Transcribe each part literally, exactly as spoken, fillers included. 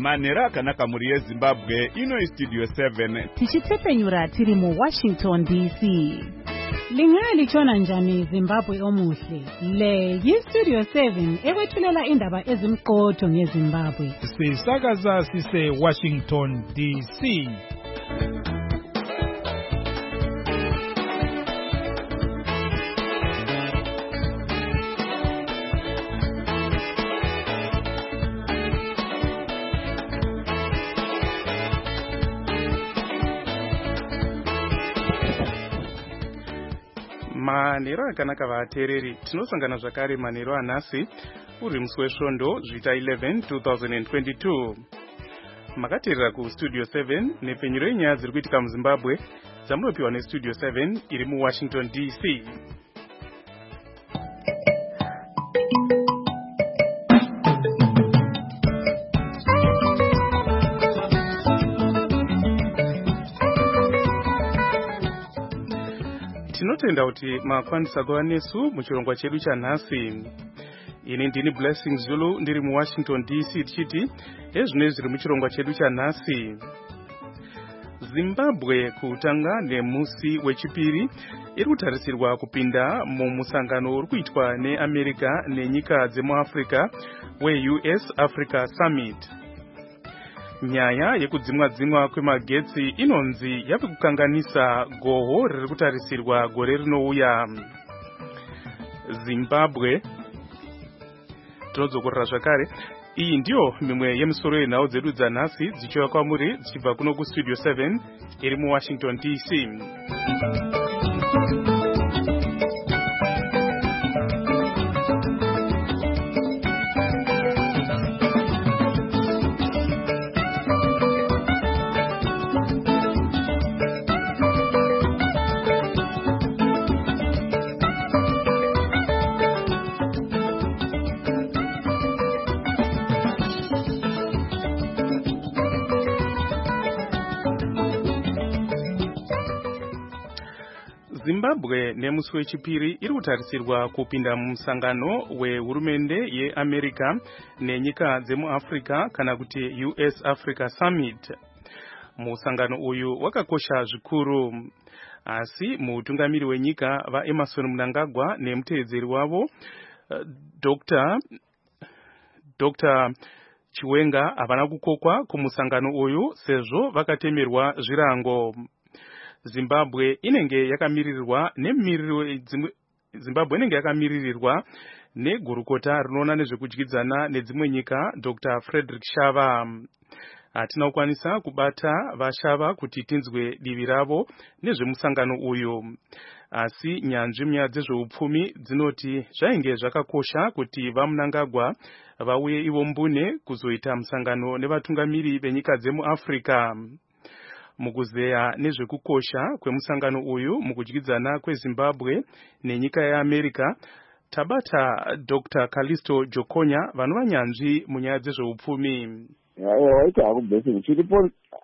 Manera akanaka muri yeZimbabwe ino Studio seven. Tichitsepenyura tiri mu Washington D C. Lingali chona njani Zimbabwe omuhle. Le yi Studio seven ekwethulela indaba ezimqotho ngeZimbabwe. Sisakaza sise Washington D C. Manero akanaka vatereri tinosangana zvakare manero anhasi uri musi wesvondo zvita eleven two thousand twenty-two. Makateerera kustudio seven nepfenyuro yenyaya dziri kuitika muZimbabwe dzamunopiwa nestudio seven iri muWashington D C. Tinotenda kuti makwanisa kuva nesu muchirongwa chedu chanhasi. Ini ndini Blessing Zulu ndiri muWashington D C tichiti ezvino zviri muchirongwa chedu chanhasi. Zimbabwe kutanga nemusi wechipiri iri kutarisirwa kupinda mumusangano uri kuitwa neAmerica nenyika dzemuAfrica we-U S Africa Summit. Nyaya yekudzimwa dzimwa kwemagetsi inonzi yave kukanganisa goho riri kutarisirwa gore rinouya. Zimbabwe tinodzokorera zvakare. Iyi ndiyo mimwe yemisoro yenhau dzedu dzanhasi dzichiva kwamuri dzichibva kuno kustudio seven iri muWashington D C. Zimbabwe nemusi wechipiri iri kutarisirwa kupinda mumusangano wehurumende yeAmerica nenyika dzemuAfrica kana kuti U S Africa Summit. Musangano uyu wakakosha zvikuru, asi mutungamiri wenyika vaEmerson Mnangagwa nemuteedzeri wavo Dr. Dr. Chiwenga havana kukokwa kumusangano uyu sezvo vakatemerwa zvirango. Zimbabwe inenge yakamirirwa nemiririro Zimbabwe inenge yakamirirwa negurukota rinoona nezvekudyidzana nedzimwe nyika Doctor Frederick Shava. Hatina kukwanisa kubata vaShava kuti tinzwe divi ravo nezvemusangano uyu, asi nyanzvi munyaya dzezveupfumi dzinoti zvainge zvakakosha kuti vaMnangagwa vauye ivo mbune kuzoita musangano nevatungamiri venyika dzemuAfrica. Mukuzeya nezvekukosha kwemusangano uyu mukudyidzana kweZimbabwe nenyika yeAmerica, tabata Doctor Kalisto Jokonya vanova nyanzvi munyaya dzezveupfumi. Waita hakubvesi chiripo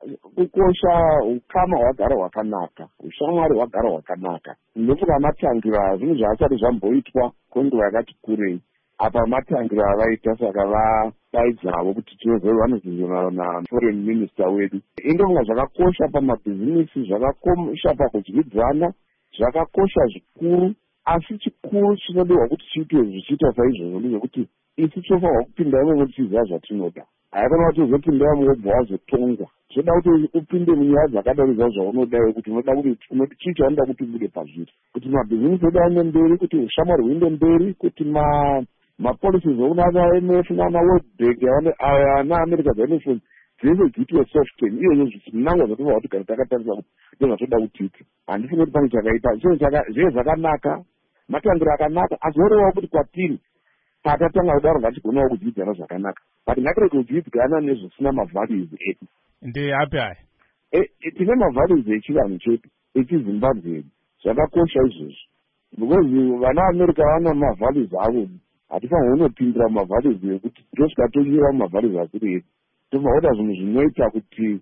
kukosha ukama hwagara hwakanaka, ushamwari hwagara hwakanaka. Ndofuka matangira zvinhu zvaasati zvamboitwa kwenguva yakati kurei. Apa matangira vaita saka vadaidzavo kuti tiweze vanozizona na foreign minister wedu. Indofunga zvakakosha pamabhizinisi, zvakakosha pakudyidzana, zvakakosha zvikuru, asi chikuru chinodiwa kuti chiitwe zvichiita saizvozvo ndezvekuti isi tofanirwa kupinda imomo tichiziva zvatinoda. Haikona kuti uzopinda imomo wobva wazotongwa. Zvoda kuti upinde munyaya dzakadaridzwa zvaunoda kuti unoda kuti chii chaunoda kuti ubude pazviri. Kuti mabhizinisi edu aende mberi, kuti ushamwari huende mberi, kuti ma mapolicies okunana M F nana World Bank naAmerica Development zvese dziitwe software iyo zvisinangwa zvatova kuti kana takatarisa kuti ndozvatoda kutiita. Handifungi kuti pane chakaita zvinhu zvakanaka, matangira akanaka, asi worewa kuti kwatiri patatanga kudaro ngatigonawo kudzidzana zvakanaka. But ngatirege kudzidzana nezvisina mavalues edu. Ndeapi aya? Tine mavalues echivanhu chedu, echiZimbabwe edu. Zvakakosha izvozvo. Because vana America vana mavalues avo. Hatifanirwi unopindira mavalues ekuti tosvika tonyira mavalues asiri edu. Tofanirwa zvinhu zvinoita kuti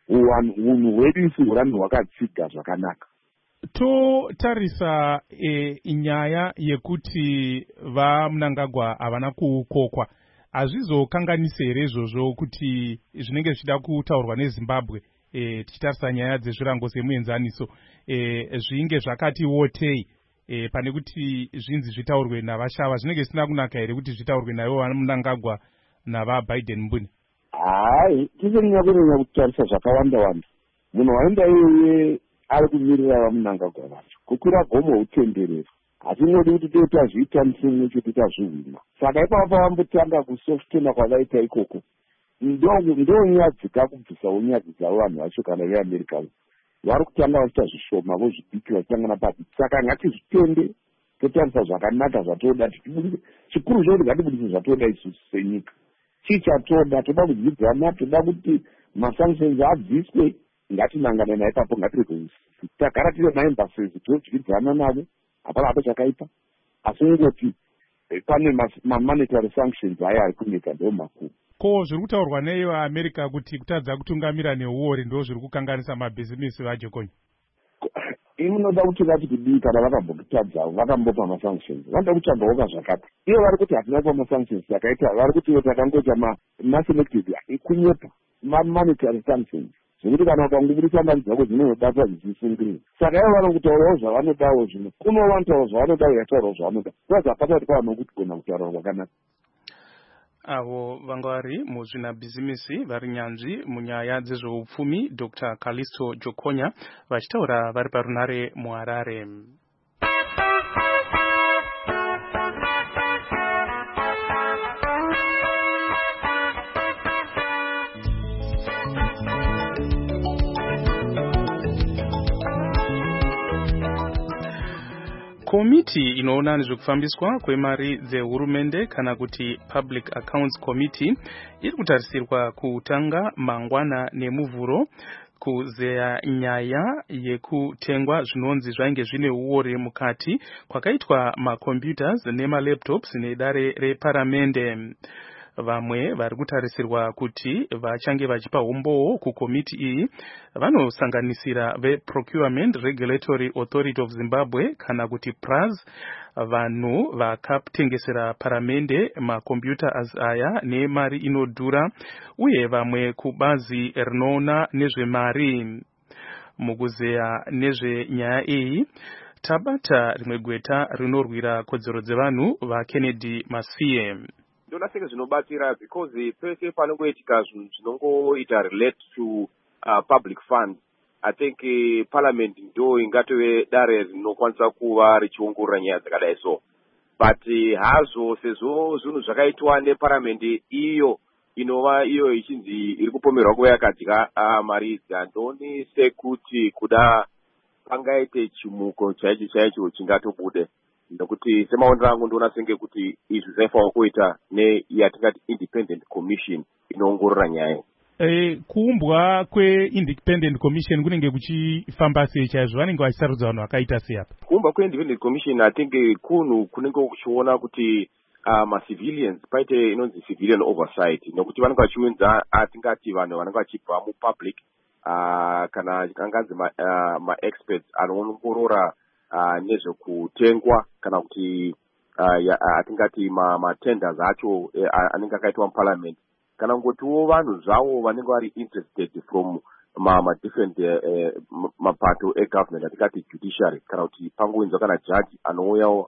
unhu hwedu isi hurambe hwakatsiga zvakanaka. Totarisa e, nyaya yekuti vaMnangagwa havana kukokwa. hazvizokanganise here izvozvo kuti zvinenge zvichida kutaurwa neZimbabwe e, tichitarisa nyaya dzezvirango semuenzaniso e, zvinge zvakati wotei e, pane kuti zvinzi zvitaurwe navashava zvinenge zvisina kunaka here kuti zvitaurwe naivo vaMnangagwa navaBiden mbune? Hai, tisanyanya kunyanya kutarisa zvakawanda wanda. Munhu waenda iye ari kumirira vaMnangagwa vacho kukwira gomo utenderero. Hatinodi kuti toita zviita musimwe kuti tazvihwina. Saka ipapo vambotanga kusofutena kwavaita ikoko. Ndo nyadzi kakubvisawo nyadzi dzavo vanhu vacho kana veAmerica. Vari kutanga vachiita zvishoma vozvibiki vachitangana papi. Saka ngatizvitende totarisa zvakanaka zvatoda tichibudise. Chikuru zvakuti ngatibudise zvatoda isusu senyika. Chichatoda toda kudzidzana, toda kuti masanctions abviswe, ngatinangane naye ipapo ngatirege tagara tiri maembassies todyidzana navo. Hapana hapo chakaipa. Asi ngoti pane ma-monetary sanctions aya ari kunyika ndo makuru. Ko zviri kutaurwa nevaAmerica kuti kutadza kutungamira neuori ndo zviri kukanganisa mabhizimisi vaJokonyi? Inoda kuti vati kudii kana vakambotadza vakambopa ma-sanctions. Vanoda kuchamboka zvakati. Ivo vari kuti hatina kupa ma-sanctions yakaita vari kuti ivo takangoita ma-selective kunyepa ma-monetary sanctions. Zvekuti kana ukangobudisa mari dzako dzinobata zvisisungirira. Saka ivo vanokutaurawo zvavanodawo zvino. Kunovantawo zvavanoda yataurawo zvavanoda. Zvazapata kuti kwava nokuti kona kutaura kwakanaka. Avo vanga vari muzvinabhizimisi vari nyanzvi munyaya dzezveupfumi Doctor Callisto Jokonya vachitaura vari parunare muHarare. Komiti inoona nezvekufambiswa kwemari dzehurumende kana kuti Public Accounts Committee iri kutarisirwa kutanga mangwana nemuvhuro kuzeya nyaya yekutengwa zvinonzi zvainge zvine uori mukati kwakaitwa macomputers nemalaptops nedare reparamende. Vamwe vari kutarisirwa kuti vachange vachipa hombowo kukomiti iyi vanosanganisira veProcurement Regulatory Authority of Zimbabwe kana kuti P R A Z, vanhu vakatengesera paramende macomputers aya nemari inodhura, uye vamwe kubazi rinoona nezvemari. Mukuzeya nezvenyaya iyi tabata rimwe gweta rinorwira kodzero dzevanhu vaKennedy Masiye. Ndona senge zvinobatsira because pese panongoitika zvinhu zvinongoita relate to uh, public funds. I think uh, parliament ndo ingatove dare rinokwanisa kuva richiongorora nyaya dzakadai so. But uh, hazo sezvo zvinhu zvakaitwa neparliament iyo inova iyo ichinzi iri kupomerwa kuva yakadya uh, mari idzi. Handoni sekuti kuda pangaite chimuko chaicho chaicho chingatobude. Nokuti semaonero angu ndoona senge kuti izvi zvaifanira kuita neyatingati independent commission inoongorora nyaya. E, kuumbwa kweindependent commission kunenge kuchifamba sei chaizvo? Vanenge vachisarudza vanhu vakaita sei apa? Kuumbwa kweindependent commission I think kunhu kunenge kuchiona kuti uh, ma-civilians paite inonzi civilian oversight, nokuti vanenge vachiunza atingati vanhu vanenge vachibva mupublic uh, kana kanganzi ma-experts uh, ma anoongorora Uh, nezvekutengwa kana kuti uh, ya, uh, atingati matenders ma acho uh, anenge akaitwa muparliament, kana kungotiwo vanhu zvavo vanenge vari interested from ma, ma different uh, mapato egovernment atingati judiciary, kana kuti pangoinzwa kana judge anouyawo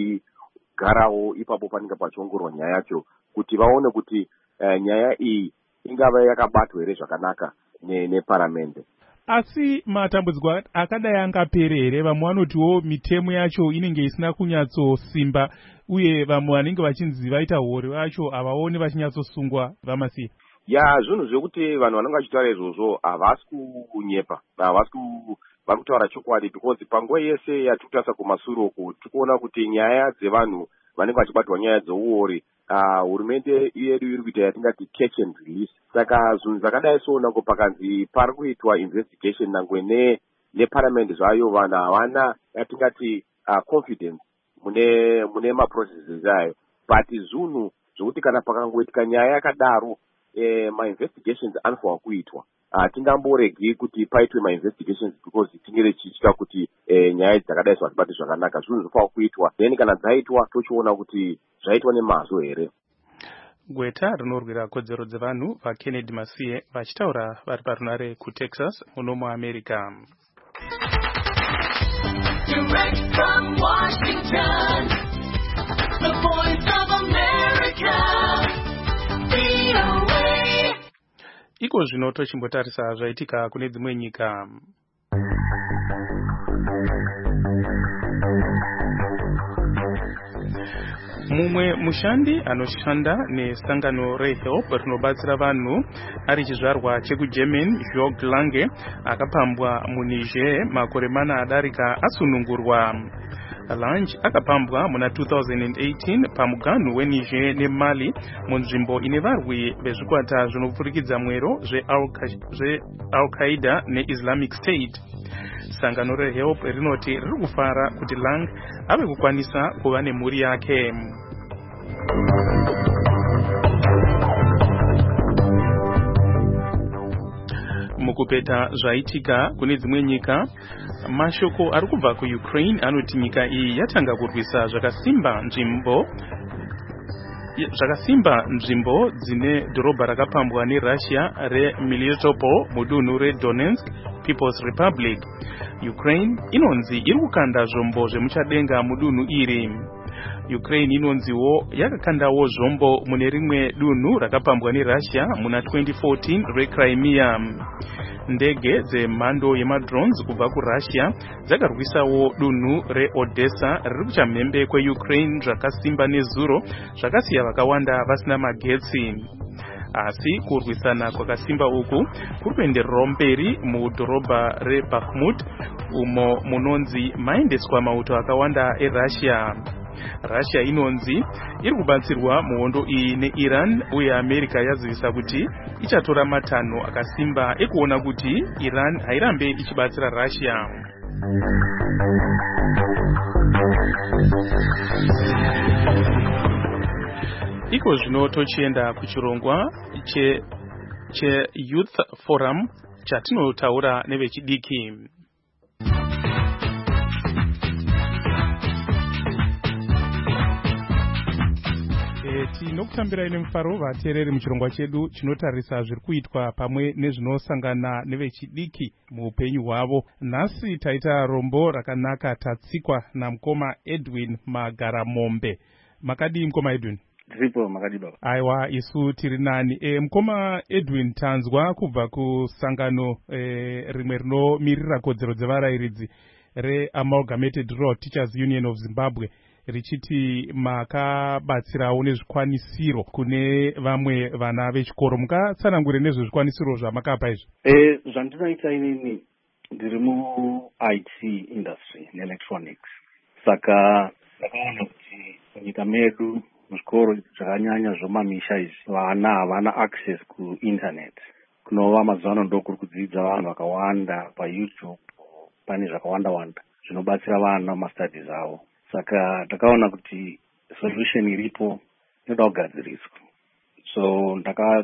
achigarawo ipapo panenge pachiongororwa nyaya yacho kuti vaone kuti uh, nyaya iyi ingava yakabatwa here zvakanaka neparliament. Asi matambudziko akadai angapere here? Vamwe vanotiwo mitemo yacho inenge isina kunyatsosimba, uye vamwe vanenge vachinzi vaita hori vacho havaoni vachinyatsosungwa vamasiye. Ya zvinhu zvekuti vanhu vanenge vachitaura izvozvo havasi kunyepa, havasi vari kutaura chokwadi, because panguva yese yatikutarisa kumashure uku tikuona kuti nyaya dzevanhu vanenge vachibatwa nyaya dzeuori Uh, hurumende yedu iri kuita yatingati catch and release. Saka zvinhu zvakadai so nango pakanzi pari kuitwa investigation nangwe ne neparliament zvayo vanhu havana yatingati uh, confidence mune mune maprocesses ayo. But zvinhu zvokuti kana pakangoitika nyaya yakadaro eh, ma-investigations anofanira kuitwa. Uh, tingamboregi kuti paitwe ma-investigations because tingere chichita kuti eh, nyaya dzakadai so hatibati zvakanaka. Zvinhu zvinofanira kuitwa, then kana dzaitwa tochiona kuti zvaitwa nemazvo here. gweta rinorwira kodzero dzevanhu vaKennedy Masiye vachitaura vari parunare kuTexas muno muAmerica. Direct from Washington, the voice of America, V O A. Iko zvino tochimbotarisa zvaitika kune dzimwe nyika. Mumwe mushandi anoshanda nesangano reHelp rinobatsira vanhu ari chizvarwa chekuGerman, Jörg Lange akapambwa muNiger makore mana adarika asunungurwa. Lange akapambwa muna two thousand eighteen pamuganhu weNiger neMali munzvimbo ine varwi vezvikwata zvinopfurikidza mwero zveAl-Qaeda neIslamic State. Sangano reHelp rinoti riri kufara kuti Lange ave kukwanisa kuva nemhuri yake. Mukupeta zvaitika kune dzimwe nyika, mashoko ari kubva kuUkraine anoti nyika iyi yatanga kurwisa zvakasimba nzvimbo zvakasimba nzvimbo dzine dhorobha rakapambwa neRussia reMelitopol mudunhu reDonetsk People's Republic. Ukraine inonzi iri kukanda zvombo zvemuchadenga mudunhu iri. Ukraine inonziwo yakakandawo zvombo mune rimwe dunhu rakapambwa neRussia muna twenty fourteen reCrimea. Ndege dzemhando yemadrones kubva kuRussia dzakarwisawo dunhu reOdessa riri kuchamhembe kweUkraine zvakasimba nezuro zvakasiya vakawanda vasina magetsi. Asi kurwisana kwakasimba uku kuri kuendererawo mberi mudhorobha reBakhmut umo munonzi maendeswa mauto akawanda eRussia. Russia inonzi iri kubatsirwa muhondo iyi neIran uye America yazivisa kuti ichatora matanho akasimba ekuona kuti Iran hairambe ichibatsira Russia. Iko zvino tochienda kuchirongwa che che Youth Forum chatinotaura nevechidiki. Tinokutambirai nemufaro vateereri muchirongwa chedu chinotarisa zviri kuitwa pamwe nezvinosangana nevechidiki muupenyu hwavo. Nhasi taita rombo rakanaka tatsikwa namukoma Edwin Magaramombe. Makadii mukoma Edwin? Ndiripo makadii baba. Aiwa, isu tiri nani. E, mukoma Edwin, tanzwa kubva kusangano e, rimwe rinomirira kodzero dzevarairidzi reAmalgamated Rural Teachers Union of Zimbabwe richiti makabatsirawo nezvikwanisiro kune vamwe vana vechikoro. Mukatsanangure nezvezvikwanisiro zvamakapa izvi? Eh, zvandinoita inini ndiri mu-I T industry neelectronics. Saka ndakaona kuti munyika medu muzvikoro zvakanyanya zvomamisha izvi vana havana access kuinternet. Kunova mazuva ano ndokuri kudzidza vanhu vakawanda paYouTube, pane zvakawanda wanda zvinobatsira vana mumastudies avo. Saka ndakaona kuti solution iripo inoda kugadziriswa. So ndaka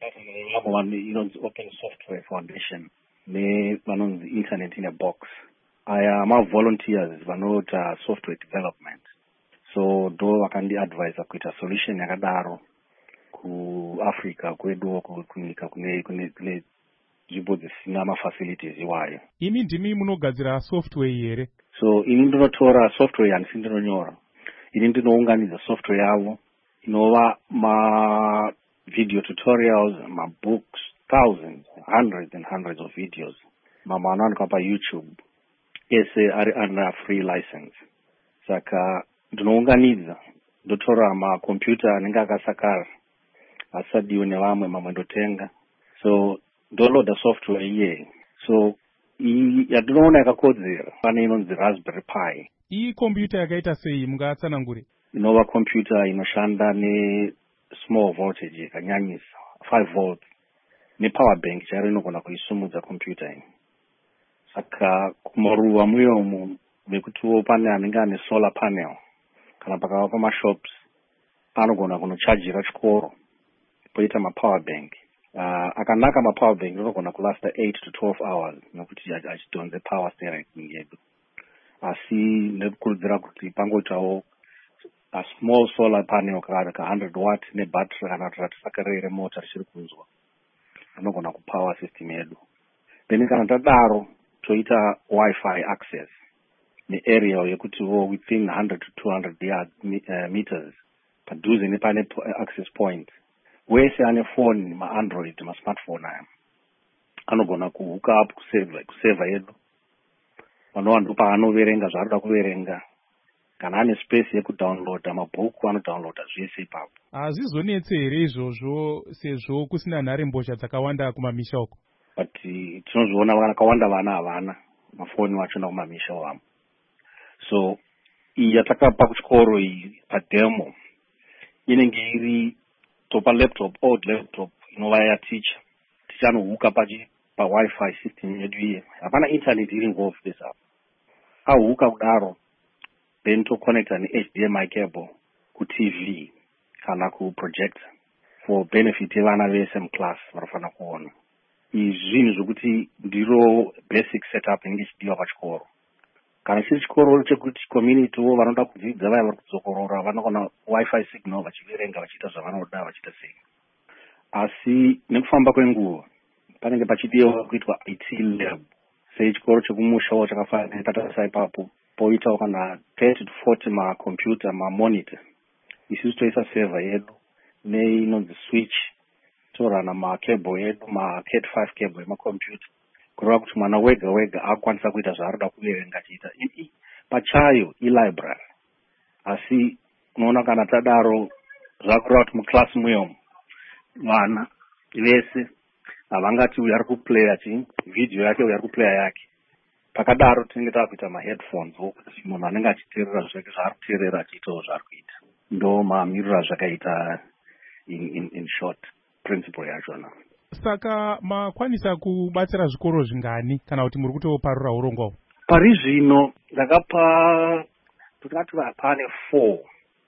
inonzi Open Software Foundation nevanonzi Internet in a Box. Aya ma-volunteers vanoita software development. So ndo vakandiadvisa kuita solution yakadaro kuAfrica kwedu kunyika kune kune kune nzvimbo dzisina mafacilities iwayo. Imi ndimi munogadzira software here? So ini ndinotora software handisi ndinonyora. Ini ndinounganidza software yavo inova ma video tutorials, ma books, thousands, hundreds and hundreds of videos. Mama anowanikwa paYouTube ese ari under free license. Saka ndinounganidza ndotora makombiyuta anenge akasakara asadiwe nevamwe mamwe ndotenga. So ndoloda software iye. So yandinoona yakakodzera pane inonzi Raspberry Pi. Iyi kombiyuta yakaita sei, mungatsanangure? Inova kombiyuta inoshanda ne small voltage yakanyanyisa five volts nepower bank charo inogona kuisumudza kombiyuta iyi. Saka kumaruva muyomu mekutiwo pane anenge ane solar panel kana pakava pamashops anogona kunochajira chikoro poita mapower bank. Uh, akanaka mapower bank anogona kulasta eight to twelve hours nokuti achidhonze power steering yedu. Asi ndikurudzira kuti pangoitawo a small solar panel kana ka one hundred watt nebattery kana kuti ratisakarire mota richiri kunzwa rinogona kupower system yedu. Then kana tadaro toita Wi-Fi access nearea yekutiwo within one hundred to two hundred yards uh, meters padhuze nepane access point. Wese ane phone ma-Android ma-smartphone aya anogona kuhook up kuseva kuseva yedu vanova ndo paanoverenga zvaanoda kuverenga kana ane space yekudownloada mabhuku anodownloada zvese ipapo. Hazvizonetse here izvozvo sezvo kusina nhare mbozha dzakawanda kumamisha uko? But tinozviona vakawanda vana havana mafoni vachona kumamisha wamo. So iyi yatakapa kuchikoro iyi pademo inenge iri topa laptop old laptop inova yaticha ticha anohuka pachi pa Wi-Fi system yedu iye hapana internet iri involved besa ahuka kudaro then to connect an H D M I cable ku T V kana ku projector for benefit yevana vese mclass varofana kuona. Izvi zvinhu zvokuti ndiro basic setup inenge ichidiwa pachikoro. Kana chiri chikoro chekuti community wo vanoda kudzidza vaya vari kudzokorora vanogona Wi-Fi signal vachiverenga vachiita zvavanoda vachiita sei. Asi nekufamba kwenguva panenge pachidiwa kuitwa I T lab sei chikoro chekumushawo chakafanira tatarisa ipapo poitawo kana thirty to forty macomputer mamonitor isusu toisa server yedu neinonzi switch torana macable yedu macat five cable emacomputer kureva kuti mwana wega wega akwanisa kuita zvaaroda kuverenga achiita pachayo ilibrary. Asi unoona kana tadaro zvakureva kuti muclass muyomo vana vese havangati uyu ari kuplaya chi video yake uyu ari kuplaya yake. Pakadaro tinenge taakuita maheadphones wokuti munhu anenge achiteerera zvake zvaari kuteerera achiitawo zvaari kuita. Ndo mamiriro azvakaita in, in, in short principle yachona. Saka makwanisa kubatsira zvikoro zvingani kana kuti muri kutoparura urongwa? Pari zvino ndakapa tikati pane four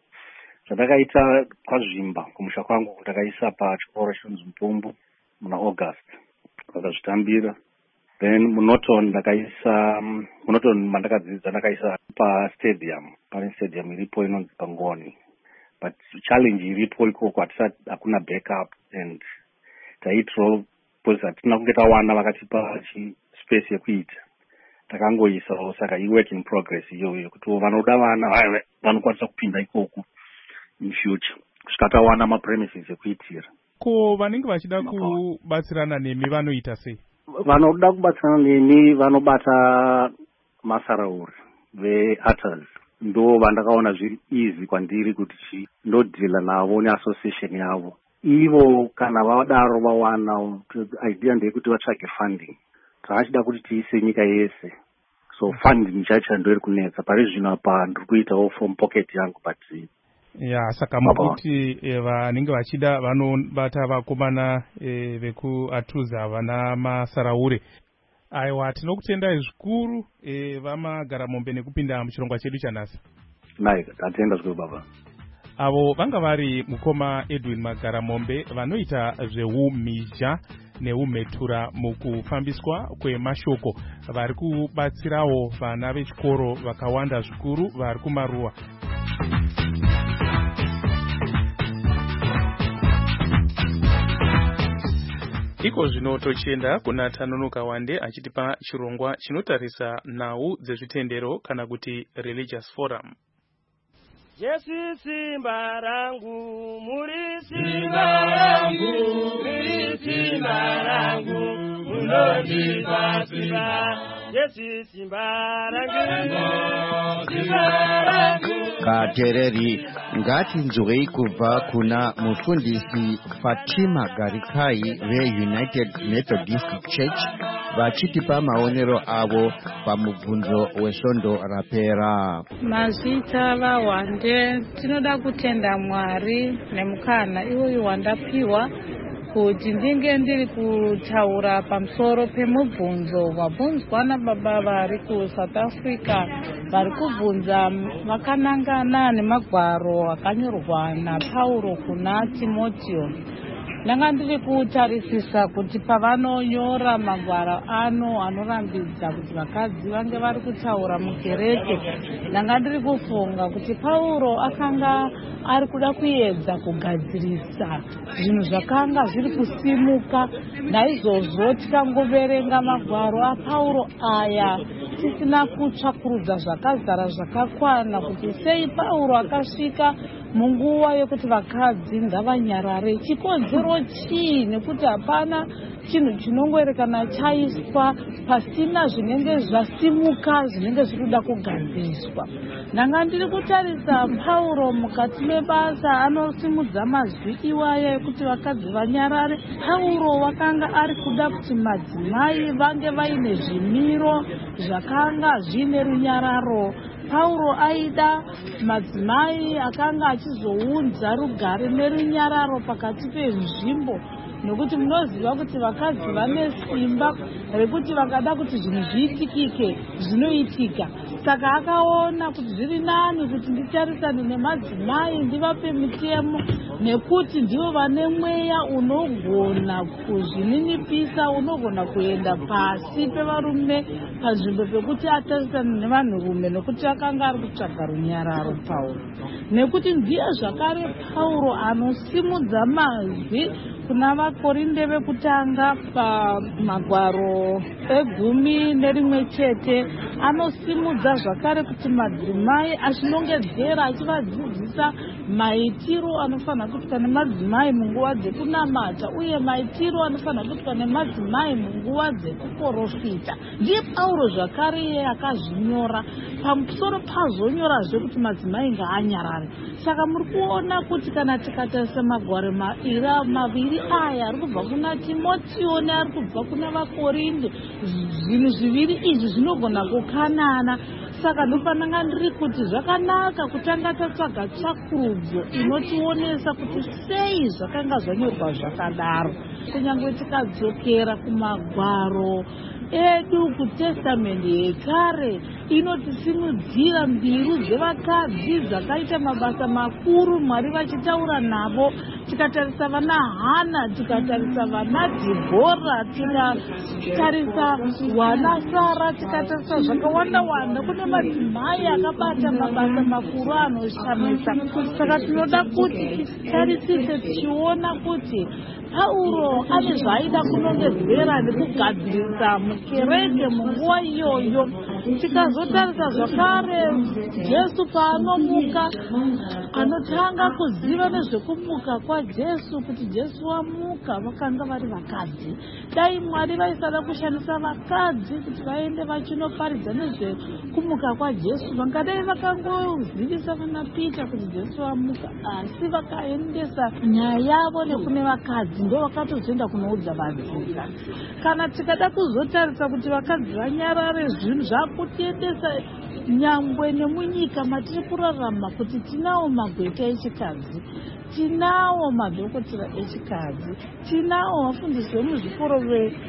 zvandakaita kwazvimba kumusha kwangu ndakaisa pachikoro chinonzi Mupumbu muna August vakazvitambira. Then munoton ndakaisa munoton mandakadzidza ndakaisa pastadium pane stadium iripo inonzi Pangoni. But challenge iripo ikoko hatisa hakuna backup and taitro because hatina kunge tawana vakatipa space yekuita takangoisawo saka i-work in progress iyoyo kuti vanoda vana vanokwanisa kupinda ikoko in future kusvika tawana mapremises ekuitira. Ko vanenge vachida kubatsirana nemi vanoita sei? Vanoda kubatsirana nemi vanobata masarauri vearters ndo vandakaona zviri easy kwandiri kuti ndodhila navo neassociation yavo. Ivo kana vadaro vawana idea ndeyekuti vatsvage funding taachida kuti tiise nyika yese, so funding chacho ndoiri kunetsa pari zvino apa ndiri kuitawo from pocket yangu but ya saka mukuti vanenge vachida vanobata vakomana vekuatuza vana masaraure. Aiwa, tinokutendai zvikuru vamagaramombe nekupinda muchirongwa chedu chanhasi. Nai, tatenda zvikuru baba. Avo vanga vari mukoma Edwin Magaramombe vanoita zveumhizha neumhetura mukufambiswa kwemashoko vari kubatsirawo vana vechikoro vakawanda zvikuru vari kumaruwa. Iko zvino tochienda kuna Tanonoka Wande achitipa chirongwa chinotarisa nhau dzezvitendero kana kuti religious forum. Yesu simba rangu, muri simba rangu, muri simba rangu, munondipa simba. Yesu simba rangu, simba rangu. Katereri, ngati nzwei kubva kuna mufundisi Fatima Garikai ve United Methodist Church vachitipa maonero avo pamubvunzo wesvondo rapera. Mazita vaWande, tinoda kutenda Mwari nemukana iwoyo wandapiwa kuti ndinge ndiri kutaura pamusoro pemubvunzo wabvunzwa nababa vari kuSouth Africa vari kubvunza vakanangana nemagwaro akanyorwa naPauro kuna Timoteo. ndanga ndiri kutarisisa kuti pavanonyora magwaro ano anorambidza kuti vakadzi vange vari kutaura mukereke, ndanga ndiri kufunga kuti Pauro akanga ari kuda kuedza kugadzirisa zvinhu zvakanga zviri kusimuka. Naizvozvo tikangoverenga magwaro aPauro aya tisina kutsvakurudza zvakazara zvakakwana kuti sei Pauro akasvika munguva yekuti vakadzi ngavanyarare. Chikonzero chii? Nekuti hapana chinhu chinongoerekana chaiswa pasina zvinenge zvasimuka zvinenge zviri kuda kugadziriswa. Ndanga ndiri kutarisa Pauro mukati mebasa anosimudza mazwi iwaya ekuti vakadzi vanyarare. Pauro vakanga ari kuda kuti madzimai vange vaine zvimiro zvakanga zvine runyararo. Pauro aida madzimai akanga achizounza rugare nerunyararo pakati penzvimbo, nokuti munoziva kuti vakadzi vane simba rekuti vakada kuti zvinhu zviitikike zvinoitika. Saka akaona kuti zviri nani kuti nditarisane nemadzimai ndivape mitemo, nekuti ndivo vane mweya unogona kuzvininipisa, unogona kuenda pasi pevarume panzvimbo pekuti atarisane nevanhurume, nokuti akanga ari kutsvaga runyararo Pauro. Nekuti ndiye zvakare Pauro anosimudza mazwi kuna vaKorinde vekutanga pamagwaro egumi nerimwe chete. Anosimudza zvakare kuti madzimai achinongedzera achivadzidzisa maitiro anofanira kuitwa nemadzimai munguva dzekunamata uye maitiro anofanira kuitwa nemadzimai munguva dzekuprofita. Ndiye Pauro zvakare iye akazvinyora, pamusoro pazonyorazve kuti madzimai ngaanyarare. Saka muri kuona kuti kana tikatarisa magwaro maira maviri aya ari kubva kuna Timoteo neari kubva kuna vaKorinde, zvinhu zviviri izvi zvinogona kukanana. Saka ndopananga ndiri kuti zvakanaka kutanga tatsvaga tsvakurudzo inotionesa kuti sei zvakanga zvanyorwa zvakadaro. Kunyange tikadzokera kumagwaro edu kutestamende yekare inotisimudzira mbiru dzevakadzi dzakaita mabasa makuru Mwari vachitaura navo. Tikatarisa vana Hana, tikatarisa vana Dhibhora, tikatarisa wana Sara, tikatarisa zvakawanda wanda. Kune madzimai akabata mabasa makuru anoshamisa. Saka tinoda kuti titarisise tichiona kuti Pauro ane zvaida kunongedzera nekugadzirisa mukereke munguva iyoyo. Tikazotarisa zvakare Jesu paanomuka, anotanga kuziva nezvekumuka kwaJesu, kuti Jesu wamuka vakanga vari vakadzi. Dai Mwari vaisada kushandisa vakadzi kuti vaende vachinoparidza nezvekumuka kwaJesu, vangadai vakangozivisa vana Pita kuti Jesu wamuka, asi vakaendesa nyaya yavo nekune vakadzi, ndo vakatozoenda kunoudza vadzika. Kana tikada kuzotarisa kuti vakadzi vanyarare, zvinhu zvakutiendesa nyangwe nemunyika matiri kurarama kuti tinawo magweta echikadzi, tinawo madhokotera echikadzi, tinawo vafundisi vemuzvikoro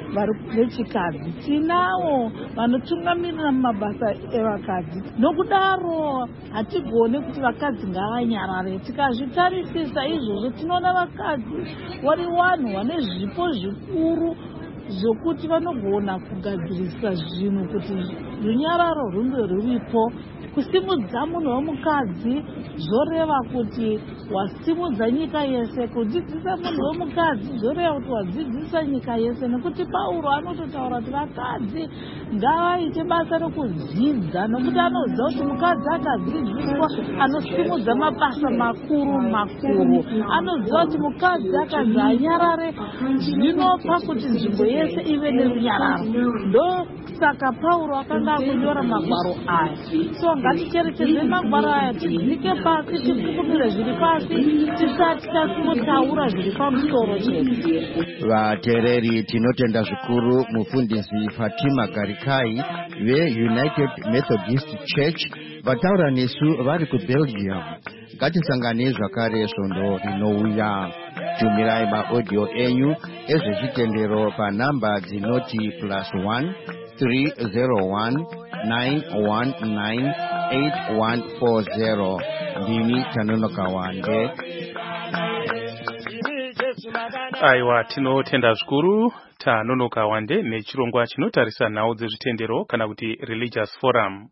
vechikadzi, tinawo vanotungamirira mumabasa evakadzi. Nokudaro hatigone kuti vakadzi ngavanyarare. Tikazvitarisisa izvozvo tinoona vakadzi vari vanhu vane zvipo zvikuru zvokuti vanogona kugadzirisa zvinhu kuti runyararo runge ruripo. Kusimudza munhu womukadzi zvoreva kuti wasimudza nyika yese. Kudzidzisa munhu womukadzi zvoreva kuti wadzidzisa nyika yese, nekuti Pauro anototaura kuti vakadzi ngavaite basa rokudzidza, nokuti anoziva kuti mukadzi akadzidziswa anosimudza mabasa makuru makuru. Anoziva kuti mukadzi akanzi anyarare zvinopa kuti nzvimbo yese ive nerunyararo. Ndo saka Pauro akanga akunyora magwaro aya. So ngaticherechedze magwaro aya, tidzike pasi, tifukumire zviri pasi, tisati tasimotaura zviri pamusoro chete. Vateereri, tinotenda zvikuru mufundisi Fatima Garikai veUnited Methodist Church vataura nesu vari kuBelgium. Ngatisangane zvakare svondo rinouya. Tumirai maaudio enyu ezvechitendero panhamba dzinoti plus one three zero one nine one nine eight one four zero. Ndini Tanonoka Wande. Aiwa, tinotenda zvikuru tanonoka wande nechirongwa chinotarisa nhau dzezvitendero kana kuti religious forum.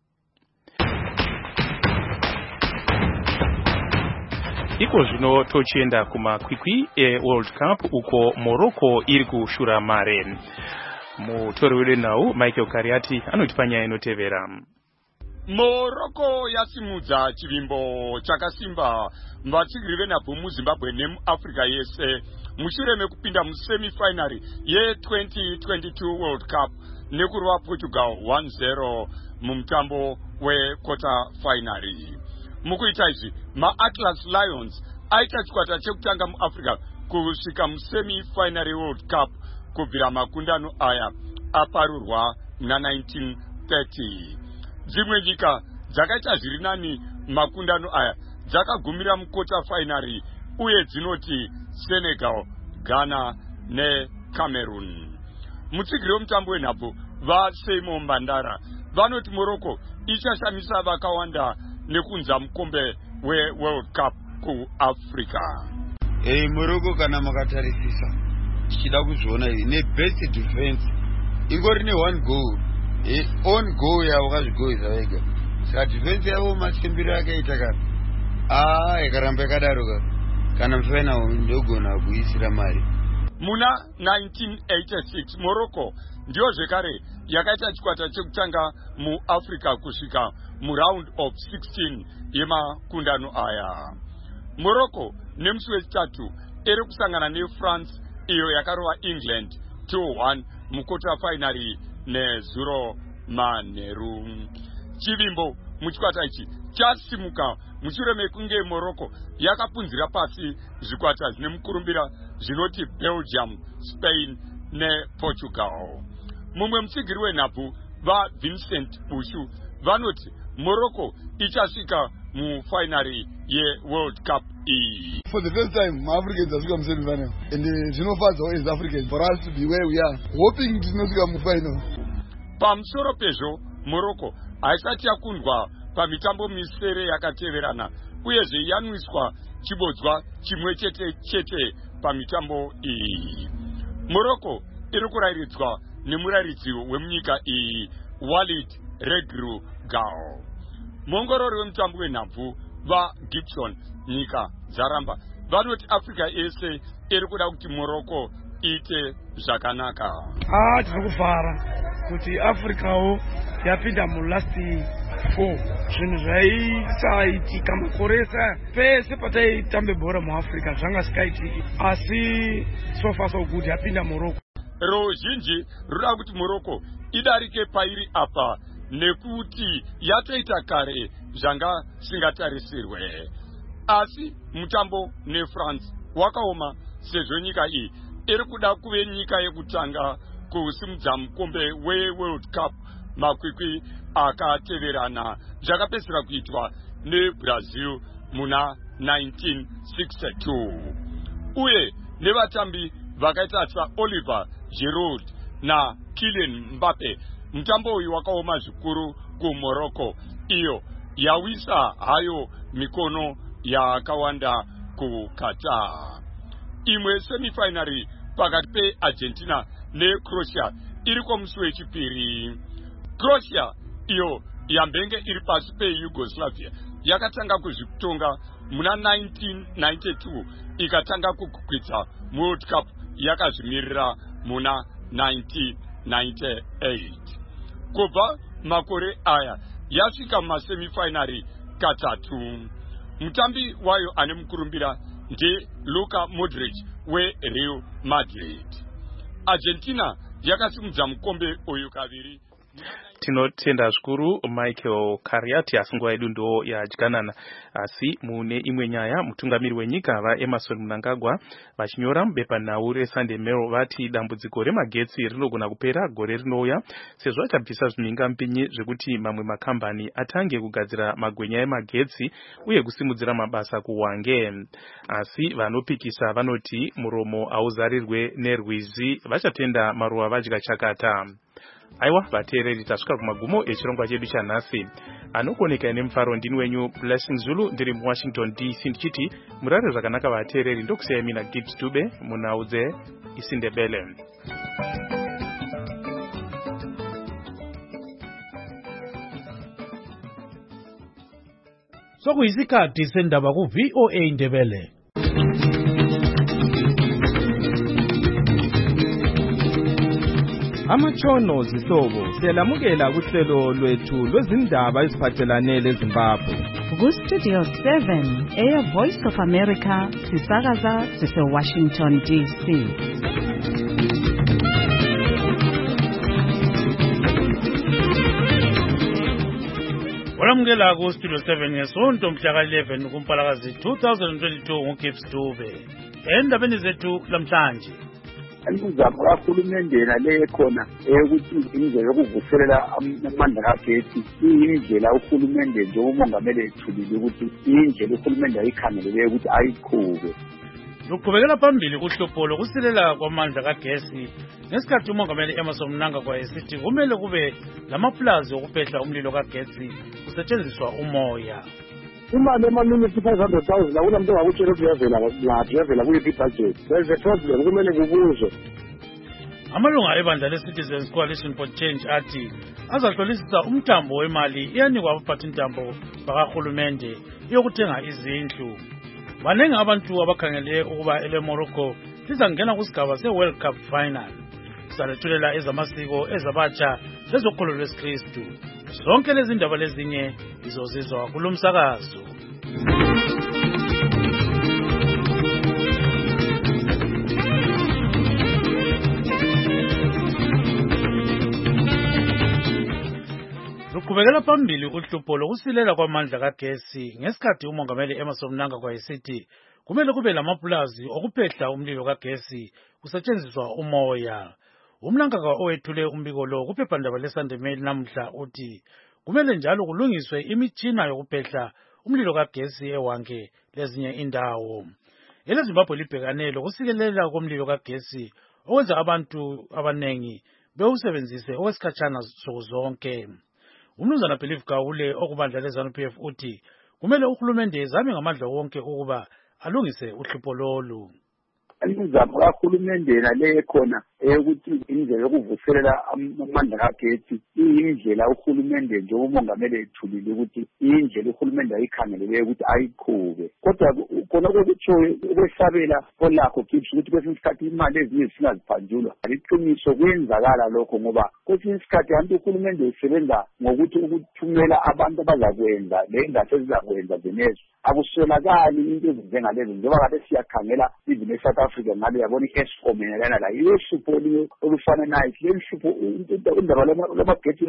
Iko zvino tochienda kumakwikwi eWorld Cup uko Morocco iri kushura mare. Mutori wedu nhau Michael Kariati anotipa nyaya inotevera. Morocco yasimudza chivimbo chakasimba muvatsigiri venhabvu muZimbabwe nemuAfrica yese mushure mekupinda musemifinary ye-twenty twenty-two World Cup nekurwa Portugal one zero mumutambo wequarter finary. Mukuita izvi maAtlas Lions aita chikwata chekutanga muAfrica kusvika musemifinary World Cup kubvira makundano aya aparurwa muna nineteen thirty. Dzimwe nyika dzakaita zviri nani makundano aya dzakagumira mukota finary uye dzinoti Senegal, Ghana neCameroon. Mutsigiri wemutambo wenhabvu vaSeimo Mbandara vanoti Morocco ichashamisa vakawanda nekunza mukombe weWorld Cup kuAfrica. Hey, Morocco kana makatarisisa tichida kuzviona iyi nebest defense ingori ne one goal. E on go ya wakazvigoisa vega. Saka defense yavo machembiro yakaita kana ah ikaramba yakadaro kana mfena ndogona kuisira mari. Muna nineteen eighty-six Morocco ndio zvekare yakaita chikwata chekutanga muAfrica kusvika muround of sixteen yemakundano aya. Morocco nemusi wechitatu iri kusangana neFrance iyo yakarova England two one mukota finary nezuro manheru. Chivimbo muchikwata ichi chasimuka mushure mekunge Morocco yakapunzira pasi zvikwata zvine mukurumbira zvinoti Belgium, Spain nePortugal. Mumwe mutsigiri wenhabvu vaVincent Bushu vanoti Morocco ichasvika mufinary yeWorld Cup iyi. For the first time, Africans are going to the final. And the Genofaz is Africans. For us to be where we are, hoping to not come to the final. Pamusoro pezvo, Morocco haisati yakundwa pamitambo misere yakateverana uyezve yanwiswa chibodzwa chimwe chete chete pamitambo iyi. Morocco iri kurayiridzwa nemurayiridzi wemunyika iyi Walid Regragui. Muongorori wemutambo wenhabvu vaGibson nyika dzaramba vanoti Africa yese iri kuda kuti Morocco ite zvakanaka. Ah, tinokufara kuti Africawo yapinda mulast four. Zvinhu zvaisaitika makoresa pese pataitambe bhora muAfrica zvanga zvisikaitiki, asi so far so good yapinda Morocco. Ruzhinji ruda kuti Morocco idarike pairi apa nekuti yatoita kare zvanga singatarisirwe. Asi mutambo neFrance wakaoma sezvo nyika iyi iri kuda kuve nyika yekutanga kusimudza mukombe weWorld Cup makwikwi akateverana zvakapedzisira kuitwa neBrazil muna nineteen sixty-two. Uye nevatambi vakaita saOliver Giroud na Kylian Mbappe, mutambo uyu wakaoma zvikuru kuMorocco iyo yawisa hayo mikono yakawanda kuKatar. Imwe semifinary pakati peArgentina neCroatia iri kumusi wechipiri. Croatia iyo yambenge iri pasi peYugoslavia yakatanga kuzvitonga muna nineteen ninety-two ikatanga kukwidza World Cup yakazvimirira muna nineteen ninety-eight. Kubva makore aya yasvika mumasemifinary katatu. Mutambi wayo ane mukurumbira nde Luka Modric weReal Madrid. Argentina yakasimudza mukombe uyu kaviri. Tinotenda zvikuru Michael Kariati asinguva yedu ndo yadyanana. Asi mune imwe nyaya mutungamiri wenyika vaEmerson Mnangagwa vachinyora mubepanhau reSunday Mail vati dambudziko remagetsi rinogona kupera gore rinouya sezvo achabvisa zvinhinga mpinyi zvekuti mamwe makambani atange kugadzira magwenya emagetsi uye kusimudzira mabasa kuwange. Asi vanopikisa vanoti muromo auzarirwe nerwizi vachatenda maruva vadya chakata. aiwa vateereri tasvika kumagumo echirongwa chedu chanhasi. Anokuoneka nemufaro ndini wenyu Blessing Zulu ndiri muWashington D C ndichiti murare zvakanaka vateereri. Ndokusiyai mina Gibbs Dube munhau dzeIsindebele. Sokuyisikhathi sendaba ku V O A Ndebele. Amatshono zihlobo siyalamukela kuhlelo lwethu lwezindaba eziphathelane leZimbabwe. Ku Studio seven eya Voice of America sisakaza sise Washington D C. Olamukela ku Studio seven ngesonto mhla eleven kuMpalakazi two thousand twenty-two nguGibbs Dube. Endabeni zethu lamhlanje. Imizamo kahulumende nale khona ukuthi indlela yokuvuselela amandla kagesi iyindlela uhulumende nje umongameli ethulile ukuthi indlela uhulumende ayikhangelele ukuthi ayiqhube. Luqhubekela phambili uhlupho lokusilela kwamandla kagesi ngesikhathi umongameli Emmerson Mnangagwa esithi kumele kube lamaplazi okuphehla umlilo kagesi kusetshenziswa umoya. Imali emanunisi five hundred thousand akuna muntu ongakutshela ukuthi yavela laphi yavela kuyiphi budget. There is a problem kumele kubuzwe. Amalunga ebandla le-Citizens Coalition for Change athi azahlolisisa umthambo wemali iyanikwa abaphathintambo bakahulumende yokuthenga izindlu. Baningi abantu abakhangele ukuba ele Morocco lizangena kusigaba se-World Cup final. Salethulela ezamasiko ezabatsha lezokholo lwesikristu. Zonke lezi ndaba lezinye izozizwa kulo msakazo. Luqhubekela phambili uhlupho lokusilela kwamandla kagesi ngesikhathi umongameli Emmerson Mnangagwa esithi kumele kube lamapulazi okuphehla umlilo kagesi kusetshenziswa umoya. Umnangagwa owethule umbiko lo kuphephandaba leSunday Mail namhla uthi kumele njalo kulungiswe imitshina yokuphehla umlilo kagesi ewange lezinye indawo. EleZimbabwe libhekane lokusikelela komlilo kagesi okwenza abantu abanengi bewusebenzise okwesikhatshana sokuzonke. Umnumzana Believe Gawule okubandla leZANU P F uthi kumele uhulumende ezame ngamandla wonke ukuba alungise uhlupho lolu. Imizamo kahulumende nale khona ukuthi indlela yokuvuselela amandla kagesi iyindlela uhulumende nje umongameli ethulile ukuthi indlela uhulumende ayikhangelele ukuthi ayiqhube. Kodwa khona kokutsho ukwesabela kolakho Gibbs ukuthi kwesinye isikhathi imali ezinye zingaziphanjulwa. Aliqiniso kwenzakala lokho ngoba kwesinye isikhathi abantu uhulumende usebenza ngokuthi ukuthumela abantu abazakwenza le ngase zizakwenza zenezo. Akuswelakali into ezinjengalezo njengoba kade siyakhangela izimo eSouth Africa ngabe yabona i-Eskom yalana la ihlupho olufana nayo leli hlupho indaba lamagetsi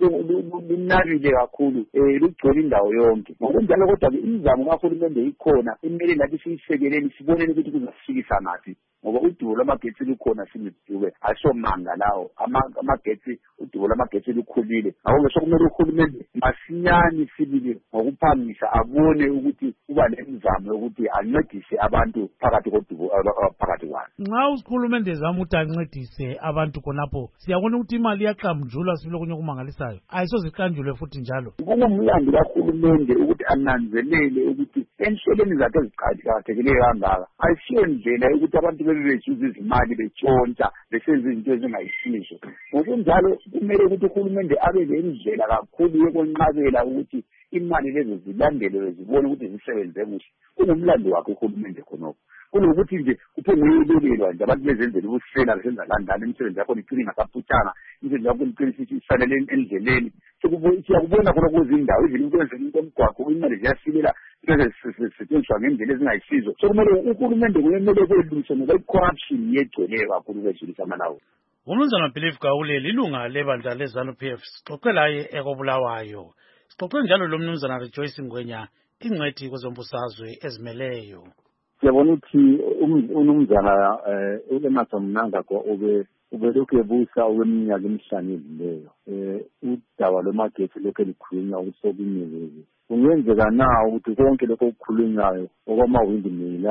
lunabile kakhulu lugcwele indawo yonke. Ngokunjalo kodwa imizamo kahulumende ikhona imele nathi siyisekeleni siboneni ukuthi kuzasifikisa ngaphi ngoba udubo lwamagetsi lukhona simidube asomanga lawo amagetsi udubo lwamagetsi lukhulile. Ngakho sokumele uhulumende masinyane sibile ngokuphangisa abone ukuthi kuba nemizamo yokuthi ancedise abantu phakathi kodubo phakathi kwalo. Nxa uhulumende ezama ukuthi ancedise abantu khonapho siyabona ukuthi imali iyaqamjulwa sibile kunye kumangalisayo ayisoziqanjulwe futhi njalo. Kungumlando kahulumende ukuthi ananzelele ukuthi enhlelweni zakhe eziqakathekileyo kangaka ayisiyo ndlela yokuthi abantu bebezuza izimali betshontsha besenza izinto ezingayisizo. Ngokunjalo kumele ukuthi uhulumende abe lendlela kakhulu yokunqabela ukuthi imali lezo zilandelwe zibone ukuthi zisebenze kuhle. Kungumlando wakhe uhulumende khonokho. Kunokuthi nje uphenguyelelelwa nje abantu bezenzela ubusela besenza landana imisebenzi yakho iqini ngasaphutshana imisebenzi yakho iqinisekise ifanele endleleni. Siyakubona khona kuzindawo izinto kwenzela into omgwaqo imali ziyasilela zisetshenziswa ngendlela ezingayisizo. So kumele uhulumende kumele kwelungise ngoba i-corruption yegcwele kakhulu kwezulu samalawo. Umnumzana Believe Gawule lilunga lebandla leZANU P F sixoxe laye ekobulawayo. Sixoxe njalo lo mnumzana Rejoice Ngwenya ingcwethi kwezombusazwe ezimeleyo. Siyabona ukuthi umnumzana uEmmerson Mnangagwa ube ubelokhu ebusa okweminyaka emihlanu edluleyo. Udaba lwamagetsi lokhu elikhulunywa ukuthi sokunyeleke. Kungenzeka na ukuthi konke lokho okukhulunywayo okwamawindmill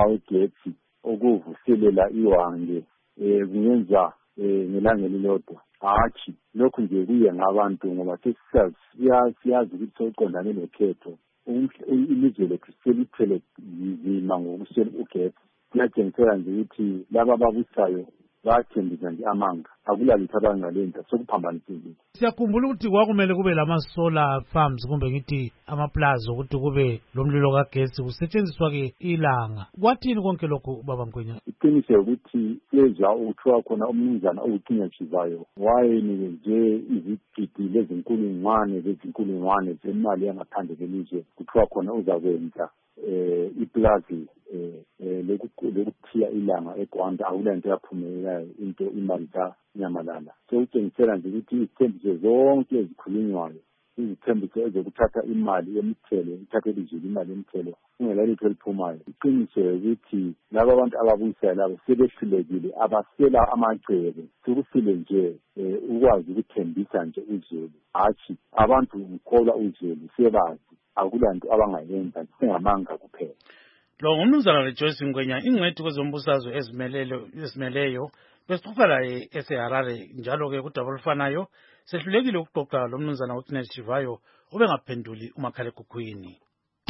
awegetsi okuvuselela iwange kungenza ngelanga elilodwa. hatshi lokhu nje kuye ngabantu ngoba siyazi ukuthi soqondane nekhetho ilizwe lethu selithele nzima ngokuswela ugesi. Kuyatshengisela nje ukuthi laba ababusayo bathembisa nje amanga akulalutho abangalenta sokuphambanisile. Siyakhumbula ukuthi kwakumele kube lama-solar farms kumbe ngithi amaplaza ukuthi kube lomlilo kagesi kusetshenziswa ke ilanga. Kwathini konke lokhu baba Mgwenya? Iqiniso ukuthi sezwa ukuthiwa khona umnumzana owucinya Chivayo wayenike izigidi lezinkulungwane zezinkulungwane zemali yangaphandle kwelizwe kuthiwa khona uzakwenza eh iplazi eh lokuthiya ilanga eGwanda awulanto yaphumelelayo into imali kaNyamalala. So utshengisela nje ukuthi izithembiso zonke ezikhulunywayo izithembiso ezokuthatha imali yemithelo ithathe elizwe imali yemithelo ungelalutho eliphumayo. Iqiniso ukuthi laba abantu ababuyisayo labo sebehlulekile abasela amagceke sokusile nje ukwazi ukuthembisa nje uzulu hatshi abantu ukholwa uzulu sebazi akulanto abangayenza singamanga kuphela. Lo ngumnumzana Rejoice Mgwenya ingcwethi kwezombusazwe ezimelelo ezimeleyo besixoxa laye eseHarare njalo ke kudaba olufanayo sehlulekile ukuxoxa lo mnumzana uCinya Chivayo ubengaphenduli umakhala ekhukhwini.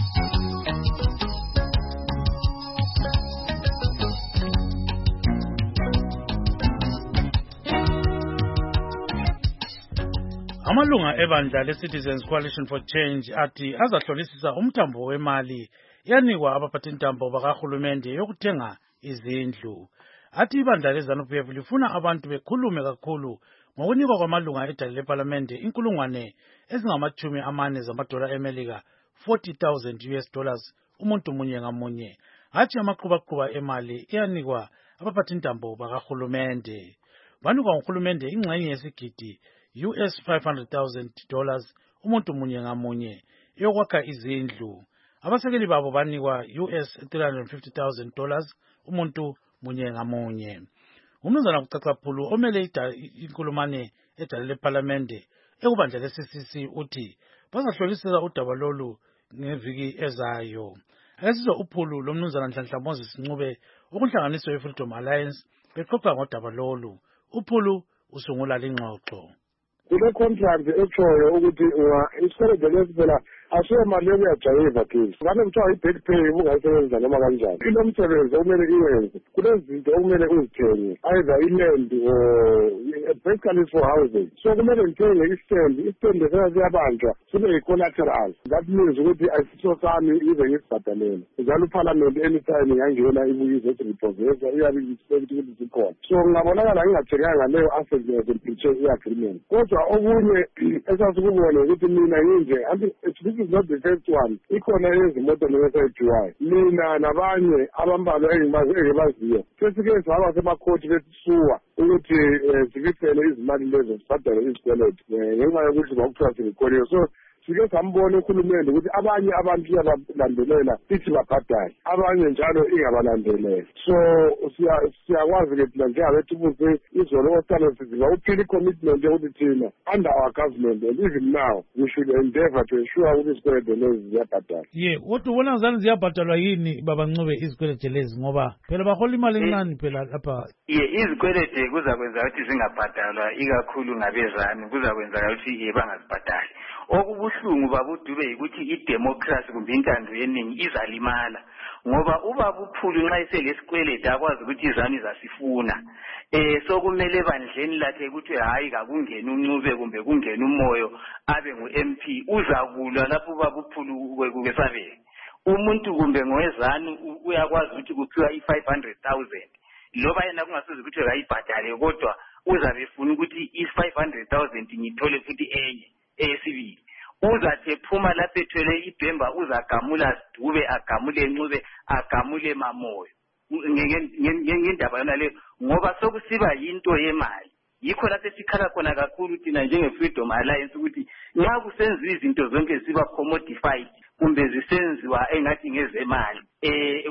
Amalunga ebandla le-Citizens Coalition for Change athi azahlolisisa umthambo wemali yanikwa abaphathintambo bakahulumende yokuthenga izindlu. Athi ibandla le-ZANU-P F lifuna abantu bekhulume kakhulu ngokunikwa kwamalunga edale leParlamente inkulungwane ezingamachumi amane zamadola eMelika forty thousand U S dollars umuntu munye ngamunye. Hatshi amaqhubaqhuba emali eyanikwa abaphathintambo bakahulumende. Banikwa nguhulumende ingxenye yesigidi U S five hundred thousand dollars umuntu munye ngamunye yokwakha izindlu. Abasekeli babo banikwa U S three hundred fifty thousand dollars umuntu munye ngamunye. Umnumzana kucacaphulu omele inkulumane edale leParlamente ekubandla le-C C C uthi bazahlolisisa udaba lolu ngeviki ezayo. Akasizwa uphulu lomnumzana Nhlanhla Moses Ncube okunhlanganiso ye-Freedom Alliance bexoxa ngodaba lolu. Uphulu usungula lingxoxo. Kule contract etshoyo ukuthi isikweletu lesi phela asiyo mali yokuyajayiva kithi. Ngane kuthiwa i-back pay bungayisebenza noma kanjani. Ilo msebenzi okumele iwenze. Kunezinto okumele uzithenge. Either iland or basically for housing. So kumele ngithenge istand. Istand esena siyabanjwa sibe yi-collateral. That means ukuthi ayisiso sami ize ngisibhadalele. Njalo uParliament anytime ngangena ibuyize ethi repossessor iyabe expect ukuthi sikhona. So ngabonakala ngingathenganga leyo asset ngezimpitshe i-agreement. Kodwa okunye esasikubona ukuthi mina nginje this is not the first one. Ikhona ezimoto ngesayijiwayo. Mina nabanye abambalwa engibaziyo sesike saba semakhoti besisuwa ukuthi sibisele izimali lezo sibhadale izikweletu ngenxa yokuthi bakuthiwa sirekhodiwe. So sike sambona uhulumende ukuthi abanye abantu iyabalandelela ithi babhadale abanye njalo ingabalandeleli. So siyakwazi ke thina njengabethu izolo osana siziba uphile i-commitment yokuthi thina under our government and even now we should endeavor to ensure ukuthi izikweletu lezi ziyabhadala. Ye kodwa ubona zani ziyabhadalwa yini baba Ncube izikweletu lezi ngoba phela bahola imali encane phela lapha? Ye izikweletu kuzakwenza ukuthi zingabhadalwa ikakhulu ngabezani kuzakwenza ukuthi bangazibhadali. Okubuhlungu babudube ukuthi idemocracy kumbe intando yeningi izalimala ngoba ubaba uPhulu nxa eselesikwelede akwazi ukuthi izani zasifuna eh so kumele bandleni lakhe ukuthi hayi kakungena uNcube kumbe kungena umoyo abe ngu-M P uzakulwa lapho ubaba uPhulu kwesabeni. Umuntu kumbe ngowezani uyakwazi ukuthi kuphiwa i-five hundred thousand loba yena kungasizi ukuthi akayibhadale kodwa uzabe efuna ukuthi i-five hundred thousand ngithole futhi enye eyesibili. Uzathi ephuma lapho ethwele ibhemba uzagamula Dube agamule Ncube agamule Mamoyo ngendaba yona le ngoba sokusiba yinto yemali. Yikho lapho sikhala khona kakhulu thina njenge-Freedom Alliance ukuthi nxa kusenziwa izinto zonke ziba commodified kumbe zisenziwa engathi ngezemali eh kwenza ukuthi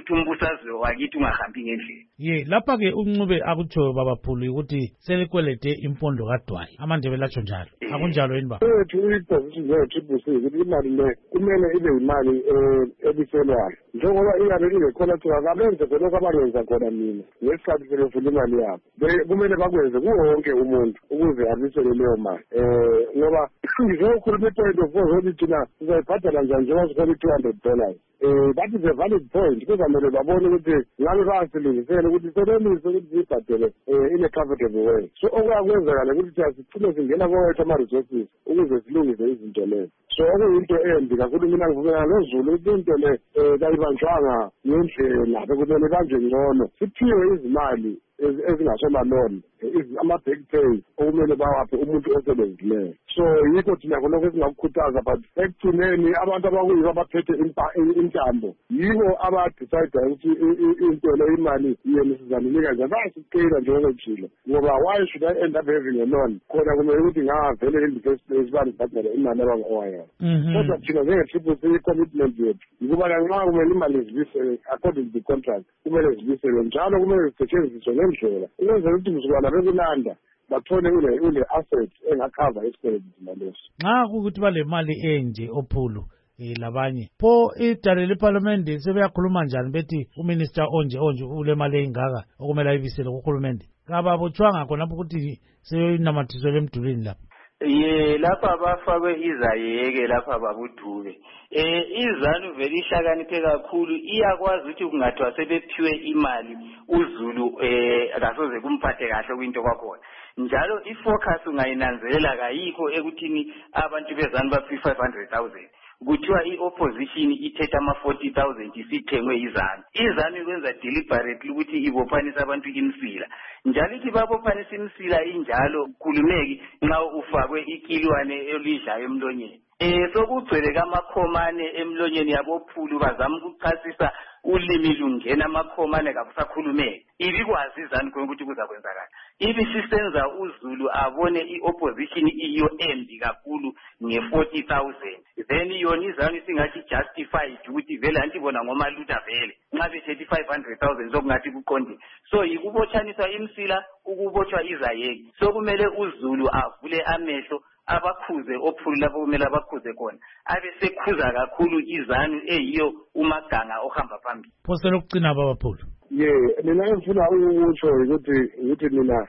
ukuthi umbusazwe wakithi ungahambi ngendlela. Ye lapha ke uNcube akutsho babaphuli ukuthi selikwelede impondo kaDwayi amandebele atsho njalo akunjalo yini ba ethu iposition yethu ukuthi imali le kumele ibe imali ebiselwayo njengoba iyabe ingekhona thiwa kabenze khona abayenza khona mina ngesikhathi sebefuna imali yabo kumele bakwenze kuwo wonke umuntu ukuze abisele leyo mali um ngoba ngizokhuluma i-point of view ukuthi thina sizayibhadala njani njengoba sikhona i-two hundred dollars um that is a valid point kuzamele babone ukuthi ngalo basilungisele ukuthi sebenise ukuthi siyibhadele um in a comfortable way so okwakwenzakala ukuthi thina sigcine singena kowethu ama-resources ukuze silungise izinto lezo so okuyinto embi kakhulu mina ngivumelana nozulu ukuthi into le um kayibanjwanga ngendlela bekumele banjwe ngcono siphiwe izimali ezingasomaloni ama-back pay okumele bawaphe umuntu osebenzileyo so yikho thina khonokho esingakukhuthaza but ekugcineni abantu abakuyibo abaphethe intambo yibo abadecidayo ukuthi into le imali yena sizaninika njani bayasiqina njengokwejile ngoba why should I end up having a loan khona kumele ukuthi ngavele in the first place bandibhadala imali abangowayo kodwa thina njenge-triple C i-commitment yethu yikuba nxa kumele imali zibisele according to the contract kumele zibisele njalo kumele zisetshenziswe ngendlela ukwenzela ukuthi mzukwana bekulanda bathole une-asset engakhava isikweletu zimaleso nxa kukuthi bale mali enje ophulu um labanye pho idale lephalamende sebeyakhuluma njani bethi uminister onje onje ule mali eyingaka okumele ayibisele kuhulumende kababotshwanga khonapho ukuthi seyoyinamathiselwe emdulini lapho ye lapha bafakwe izayeke lapha babudube eh izanu vele ihlakaniphe kakhulu iyakwazi ukuthi kungathiwa sebephiwe imali uZulu eh akasoze kumphathe kahle kwinto kwakhona njalo ifocus ungayinanzelela kayikho ekuthini abantu bezanu baphi five hundred thousand kuthiwa i-opposition ithethe ama-forty thousand isithengwe izanu izanu ikwenza deliberately ukuthi ibophanise abantu imsila njalo ithi babophanise imsila injalo khulumeki nxa ufakwe ikilwane elidlayo emlonyeni eh sokugcwele kamakhomane emlonyeni yabophulu bazama ukuchasisa ulimi lungena amakhomane kabusakhulumeki ibikwazi izanu khona ukuthi kuzakwenzakala ibi sisenza uZulu abone i-opposition iyo embi kakhulu nge-forty thousand then yona izanu singathi justified ukuthi vele antibona ngomaluta vele nxa bethethe five hundred thousand sokungathi kuqondile so yikubotshaniswa imsila ukubotshwa izayeki sokumele uZulu avule amehlo abakhuze ophulu lapho kumele abakhuze khona abesekhuza kakhulu izanu eyiyo umaganga ohamba phambili phosela ukucina babaphulu ye mina ngifuna ukutsho ukuthi ukuthi mina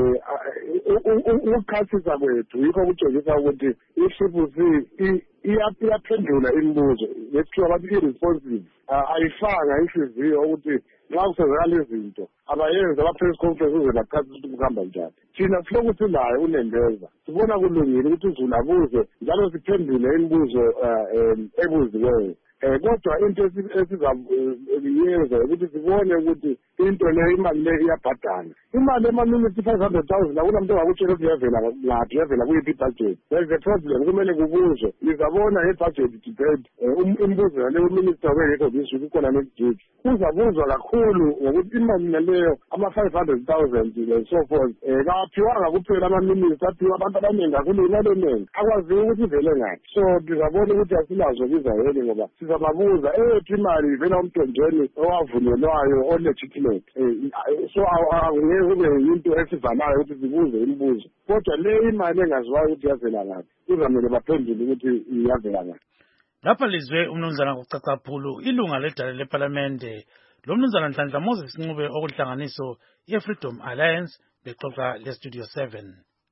eh ukukhasisa kwethu yikho ukutshengisa ukuthi i-triple C iyaphendula imibuzo lethiwa bathi i-responsive ayifanga inhliziyo ukuthi nxa kusenzakala izinto abayenzi ama-press conference uze bachasisa ukuthi kuhamba njani thina silokuthi layo unembeza sibona kulungile ukuthi uZulu abuze njalo siphendule imibuzo ebuziweyo um kodwa into esizayenza ukuthi sibone ukuthi into le imali le iyabhadala imali ema-minutes five hundred thousand akunamuntu ongakutshela ukuthi yavela ngaphi yavela kuyiphi ibudget there is a problem kumele kubuzwe lizabona ngebudget debate um imibuzo yaleyo uminister wengekho this week ukhona next week uzabuzwa kakhulu ngokuthi imali naleyo ama-five hundred thousand and so forth um kaphiwanga kuphela ama-minister aphiwa abantu abaningi kakhulu imali eningi akwaziyo ukuthi ivele ngaphi so ngizabona ukuthi asilazo bizayeli ngoba sizababuza ethu imali ivela umthonjeni owavunyelwayo olegitimate um so angeke kube yinto esivalayo ukuthi sibuze imibuzo kodwa le imali engaziwayo ukuthi yavela ngaphi kuzamele baphendule ukuthi yavela ngaphi lapha lizwe umnumzana kucacaphulu ilunga ledale lephalamende lo mnumzana Nhlanhla Moses Ncube okuhlanganiso ye-Freedom Alliance bexoxa le-Studio seven.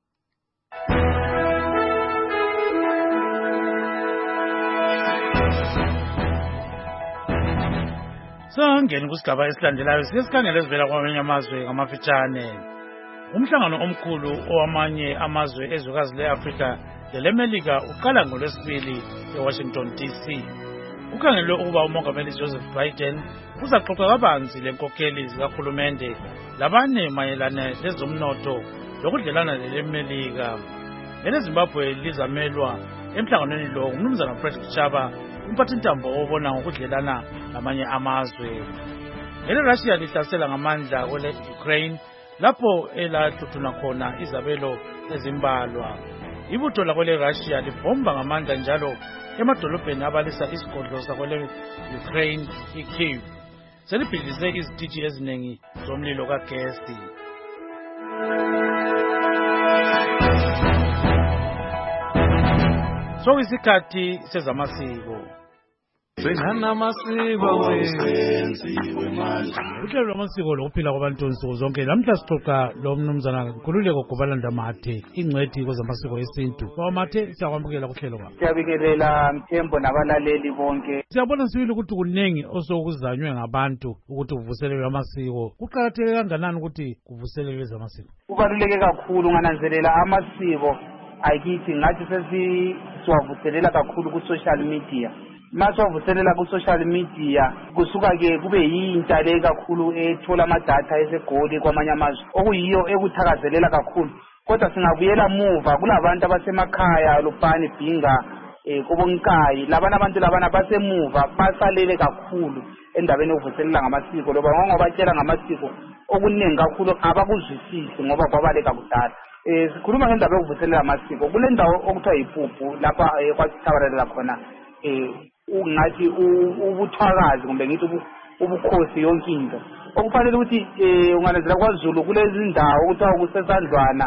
Sangeni kusigaba esilandelayo sesikhangele ezivela kwamanye amazwe ngamafitshane. Umhlangano omkhulu owamanye amazwe ezwekazi le-Afrika lelemelika uqala ngolwesibili eWashington D C. Ukhangelwe ukuba umongameli Joseph Biden uzaxoxa kabanzi lenkokheli zikahulumende labane mayelana lezomnotho lokudlelana lelemelika. EZimbabwe lizamelwa emhlanganweni lo umnumzana Fred Kuchaba umphathintambo obona ngokudlelana lamanye amazwe. ERussia lihlasela ngamandla kwele Ukraine lapho elahluthuna khona izabelo ezimbalwa. Ibutho lakwele Russia libhomba ngamandla njalo emadolobheni abalisa isigodlo sakwele Ukraine iKyiv. selibhidlise izititshi eziningi zomlilo kagesi. So isikhathi sezamasiko. Uhlelo lwamasiko lokuphila kwabantu nsuku zonke namhla sixoxa lo mnumzana Nkululeko Gubalanda Mathe ingcwethi kwezamasiko esintu. Baba Mathe siyakwamukela kuhlelo kwakho. Siyabikelela Mthembo nabalaleli bonke. Siyabona sibili ukuthi kuningi osokuzanywe ngabantu ukuthi kuvuselelwe amasiko. Kuqakatheke kanganani ukuthi kuvuselelwe ezamasiko? Kubaluleke kakhulu ngananzelela amasiko ayikithi ngathi sesi siwavuselela kakhulu ku social media. Masiwavuselela ku social media kusuka ke kube yinto le kakhulu ethola ama data esegoli kwamanye amazwe okuyiyo ekuthakazelela kakhulu. Kodwa singabuyela muva kulabantu abasemakhaya Lupane Bhinga eh kubonkayi labana abantu labana basemuva basalele kakhulu endabeni yokuvuselela ngamasiko loba ngoba batshela ngamasiko okuningi kakhulu abakuzwisisi ngoba kwabaleka kudala. Eh sikhuluma ngendaba yokuvuselela amasiko kule ndawo okuthiwa yiPuphu lapha kwasithabalela khona eh ungathi ubuthwakazi kumbe ngithi ubukhosi yonke into okufanele ukuthi eh ungalezela kwaZulu kulezi ndawo ukuthiwa kusesandlwana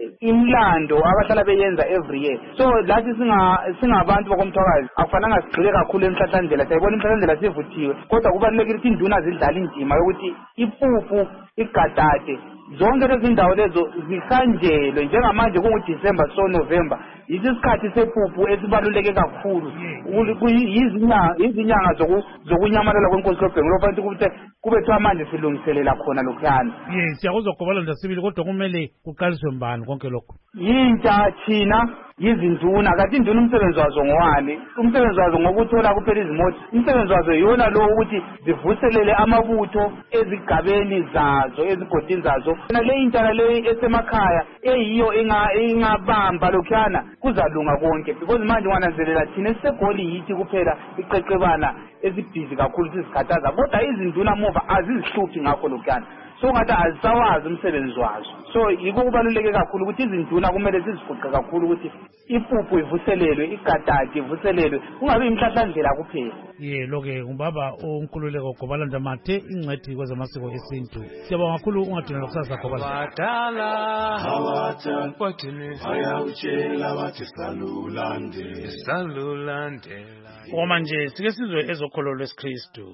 imlando abahlala beyenza every year. So lathi singa singabantu bakomthwakazi akufananga sigxile kakhulu emhlahlandlela sayibona imhlahlandlela sivuthiwe kodwa kubalulekile ukuthi induna zidlala indima yokuthi iPuphu igadade zonke lezi ndawo lezo zihanjelwe njengamanje kunguDisember so November isikhathi sePuphu esibaluleke kakhulu kuyizinyanga izinyanga zokunyamalala kwenkosi loBhengu lofanele ukuthi kube thiwa manje silungiselela khona lokhana. Yes siyakuzwa Gubalanda sibili kodwa kumele kuqaliswe mbani konke lokho? Yintsha thina yizinduna kanti induna umsebenzi wazo ngowani? Umsebenzi wazo ngokuthola kuphela izimoto. Umsebenzi wazo yona lo ukuthi zivuselele amabutho ezigabeni zazo ezigodini zazo. Na le intana le esemakhaya eyiyo ingabamba lokhana kuzalunga konke because manje wananzelela thina sisegoli yithi kuphela iqeqebana ezibhizi kakhulu sizikhathaza kodwa izinduna mova azizihluphi ngakho lokhana. So ngathi azisawazi umsebenzi wazo. So yiko kubaluleke kakhulu ukuthi izinduna kumele sizifuqe kakhulu ukuthi iPuphu ivuselelwe igadade ivuselelwe kungabe imhlahlandlela kuphela. Ye loke ngubaba uNkululeko Gubalanda Mathe ingcwethi kwezamasiko esintu. Siyabonga kakhulu ungadina lokusasa Gubalanda. Badala hawata kwatini ayawutshela bathi salulande salulandela. Uma nje sike sizwe ezokholo lweSkristu.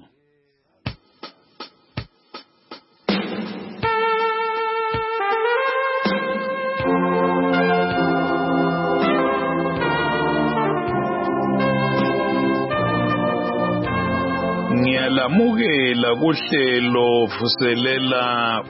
Ngiyalamukela kuhlelo vuselela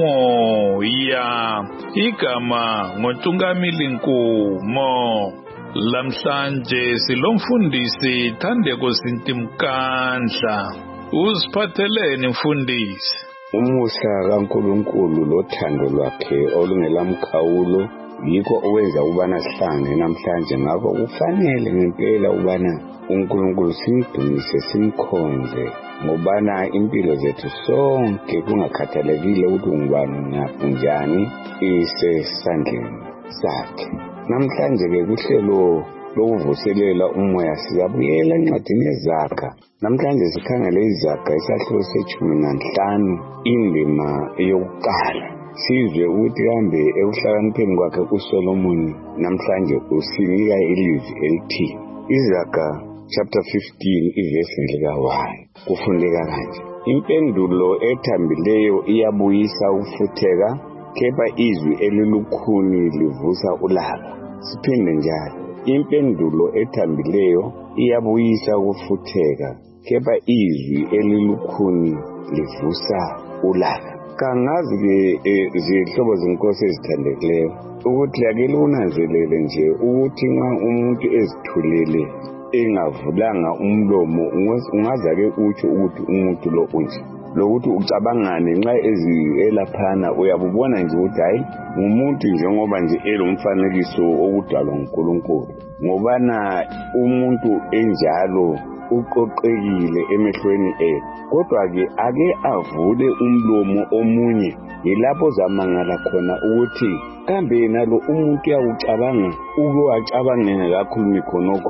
umoya igama ngoNtungamili Nkumo. Lamhlanje silomfundisi Thandeko Sintimkandla. Usiphatheleni mfundisi? Umusa kaNkulunkulu lothando lwakhe olungelamkhawulo yikho owenza ubana sihlangane namhlanje ngakho kufanele ngempela ubana uNkulunkulu simdumise simkhonze ngobana impilo zethu sonke kungakhathalekile ukuthi ungubani ngaphi njani isesandleni sakhe. Namhlanje ke kuhlelo lokuvuselela umoya siyabuyela encwadini yeZaga. Namhlanje sikhangele iZaga isahluko sechumi nanhlanu indima yokuqala. Sizwe ukuthi kambe ekuhlakanipheni kwakhe uSolomoni namhlanje usinika ilizwi elithi iZaga chapter fifteen iverse lika one kufundeka kanje. Impendulo ethambileyo iyabuyisa ukufutheka kepha izwi elilukhuni livusa ulaka. Siphinde njalo impendulo ethambileyo iyabuyisa ukufutheka kepha izwi elilukhuni livusa ulaka. Kangazi ke zihlobo zenkosi ezithandekileyo ukuthi ake unanzelele nje ukuthi nxa umuntu ezithulele engavulanga umlomo ungaza ke utsho ukuthi umuntu lo unje lokuthi ucabangane nxa eziyelaphana uyabubona nje ukuthi hayi umuntu njengoba nje elomfanekiso okudalwa nguNkulunkulu ngobana umuntu enjalo uqoqekile emehlweni ethu kodwa ke ake avule umlomo omunye yilapho zamangala khona ukuthi kambe nalo umuntu uyawucabanga uke wacabanga ngakakhulumi khonokho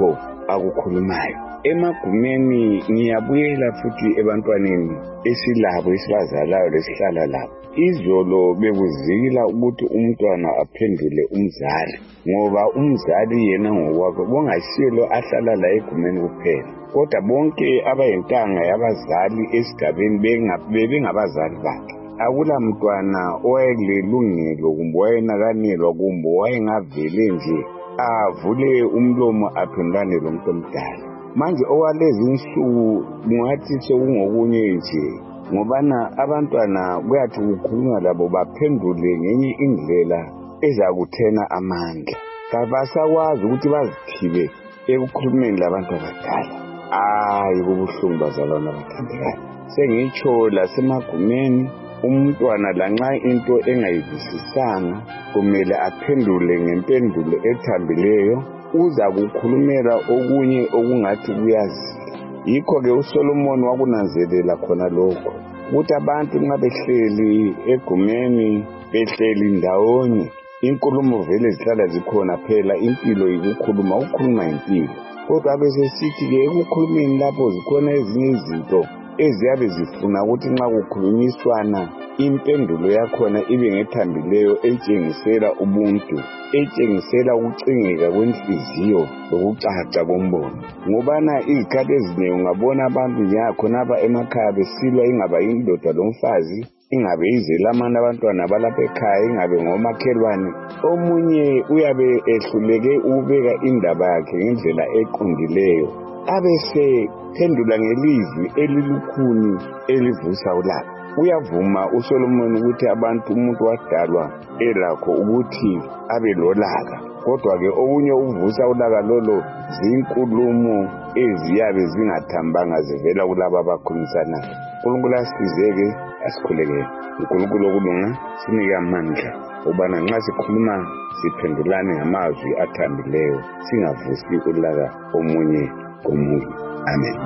akukhulumayo. Emagumeni ngiyabuyela futhi ebantwaneni esilabo esibazalayo lesihlala labo. Izolo bekuzikila ukuthi umntwana aphendule umzali ngoba umzali yena ngokwakhe bongasilo ahlala la egumeni kuphela. Kodwa bonke abayintanga yabazali esigabeni bebengabazali bakhe. Akula mntwana owayelelungelo kumbe wayenakanelwa kumbe wayengavele nje avule umlomo aphendulane lo muntu omdala. Manje owalezi insuku ngathi sekungokunye nje ngobana abantwana kuyathi ukukhulunywa labo baphendule ngenye indlela ezakuthena amandla. Kabasakwazi ukuthi bazithibe ekukhulumeni labantu abadala. Hayi kubuhlungu bazalwana abathandekayo. Sengitsho lasemagumeni umntwana lanxa into engayivisisanga kumele aphendule ngempendulo ethambileyo, uza kukhulumela okunye okungathi kuyazi. Yikho ke uSolomon wakunanzelela khona lokho ukuthi abantu nxa behleli egumeni behleli ndawonye inkulumo vele zihlala zikhona phela. Impilo ikukhuluma, ukukhuluma impilo. Kodwa bese sithi ke ekukhulumeni lapho zikhona ezinye izinto eziyabe zifuna ukuthi nxa kukhulunyiswana impendulo yakhona ibe ngethambileyo etshengisela ubuntu, etshengisela ukucingeka kwenhliziyo lokucaca kombono. Ngobana izikhathi ezinengi ungabona abantu nyakhonapha emakhaya besilwa, ingaba indoda lomfazi, ingabe izelamana abantwana balapha ekhaya, ingabe ngomakhelwane. Omunye uyabe ehluleke ukubeka indaba yakhe ngendlela eqondileyo, abese phendula ngelizwi elilukhuni elivusa ulaka. Uyavuma uSolomon ukuthi abantu umuntu wadalwa elakho ukuthi abe lolaka. Kodwa ke okunye uvusa ulaka lolo zinkulumo eziyabe zingathambanga zivela kulabo abakhulumisanayo. uNkulunkulu asizeke, asikhuleke. uNkulunkulu okulunga sinike amandla ubana nxa sikhuluma siphendulane ngamazwi athambileyo, singavusi ulaka omunye komunye. Amen.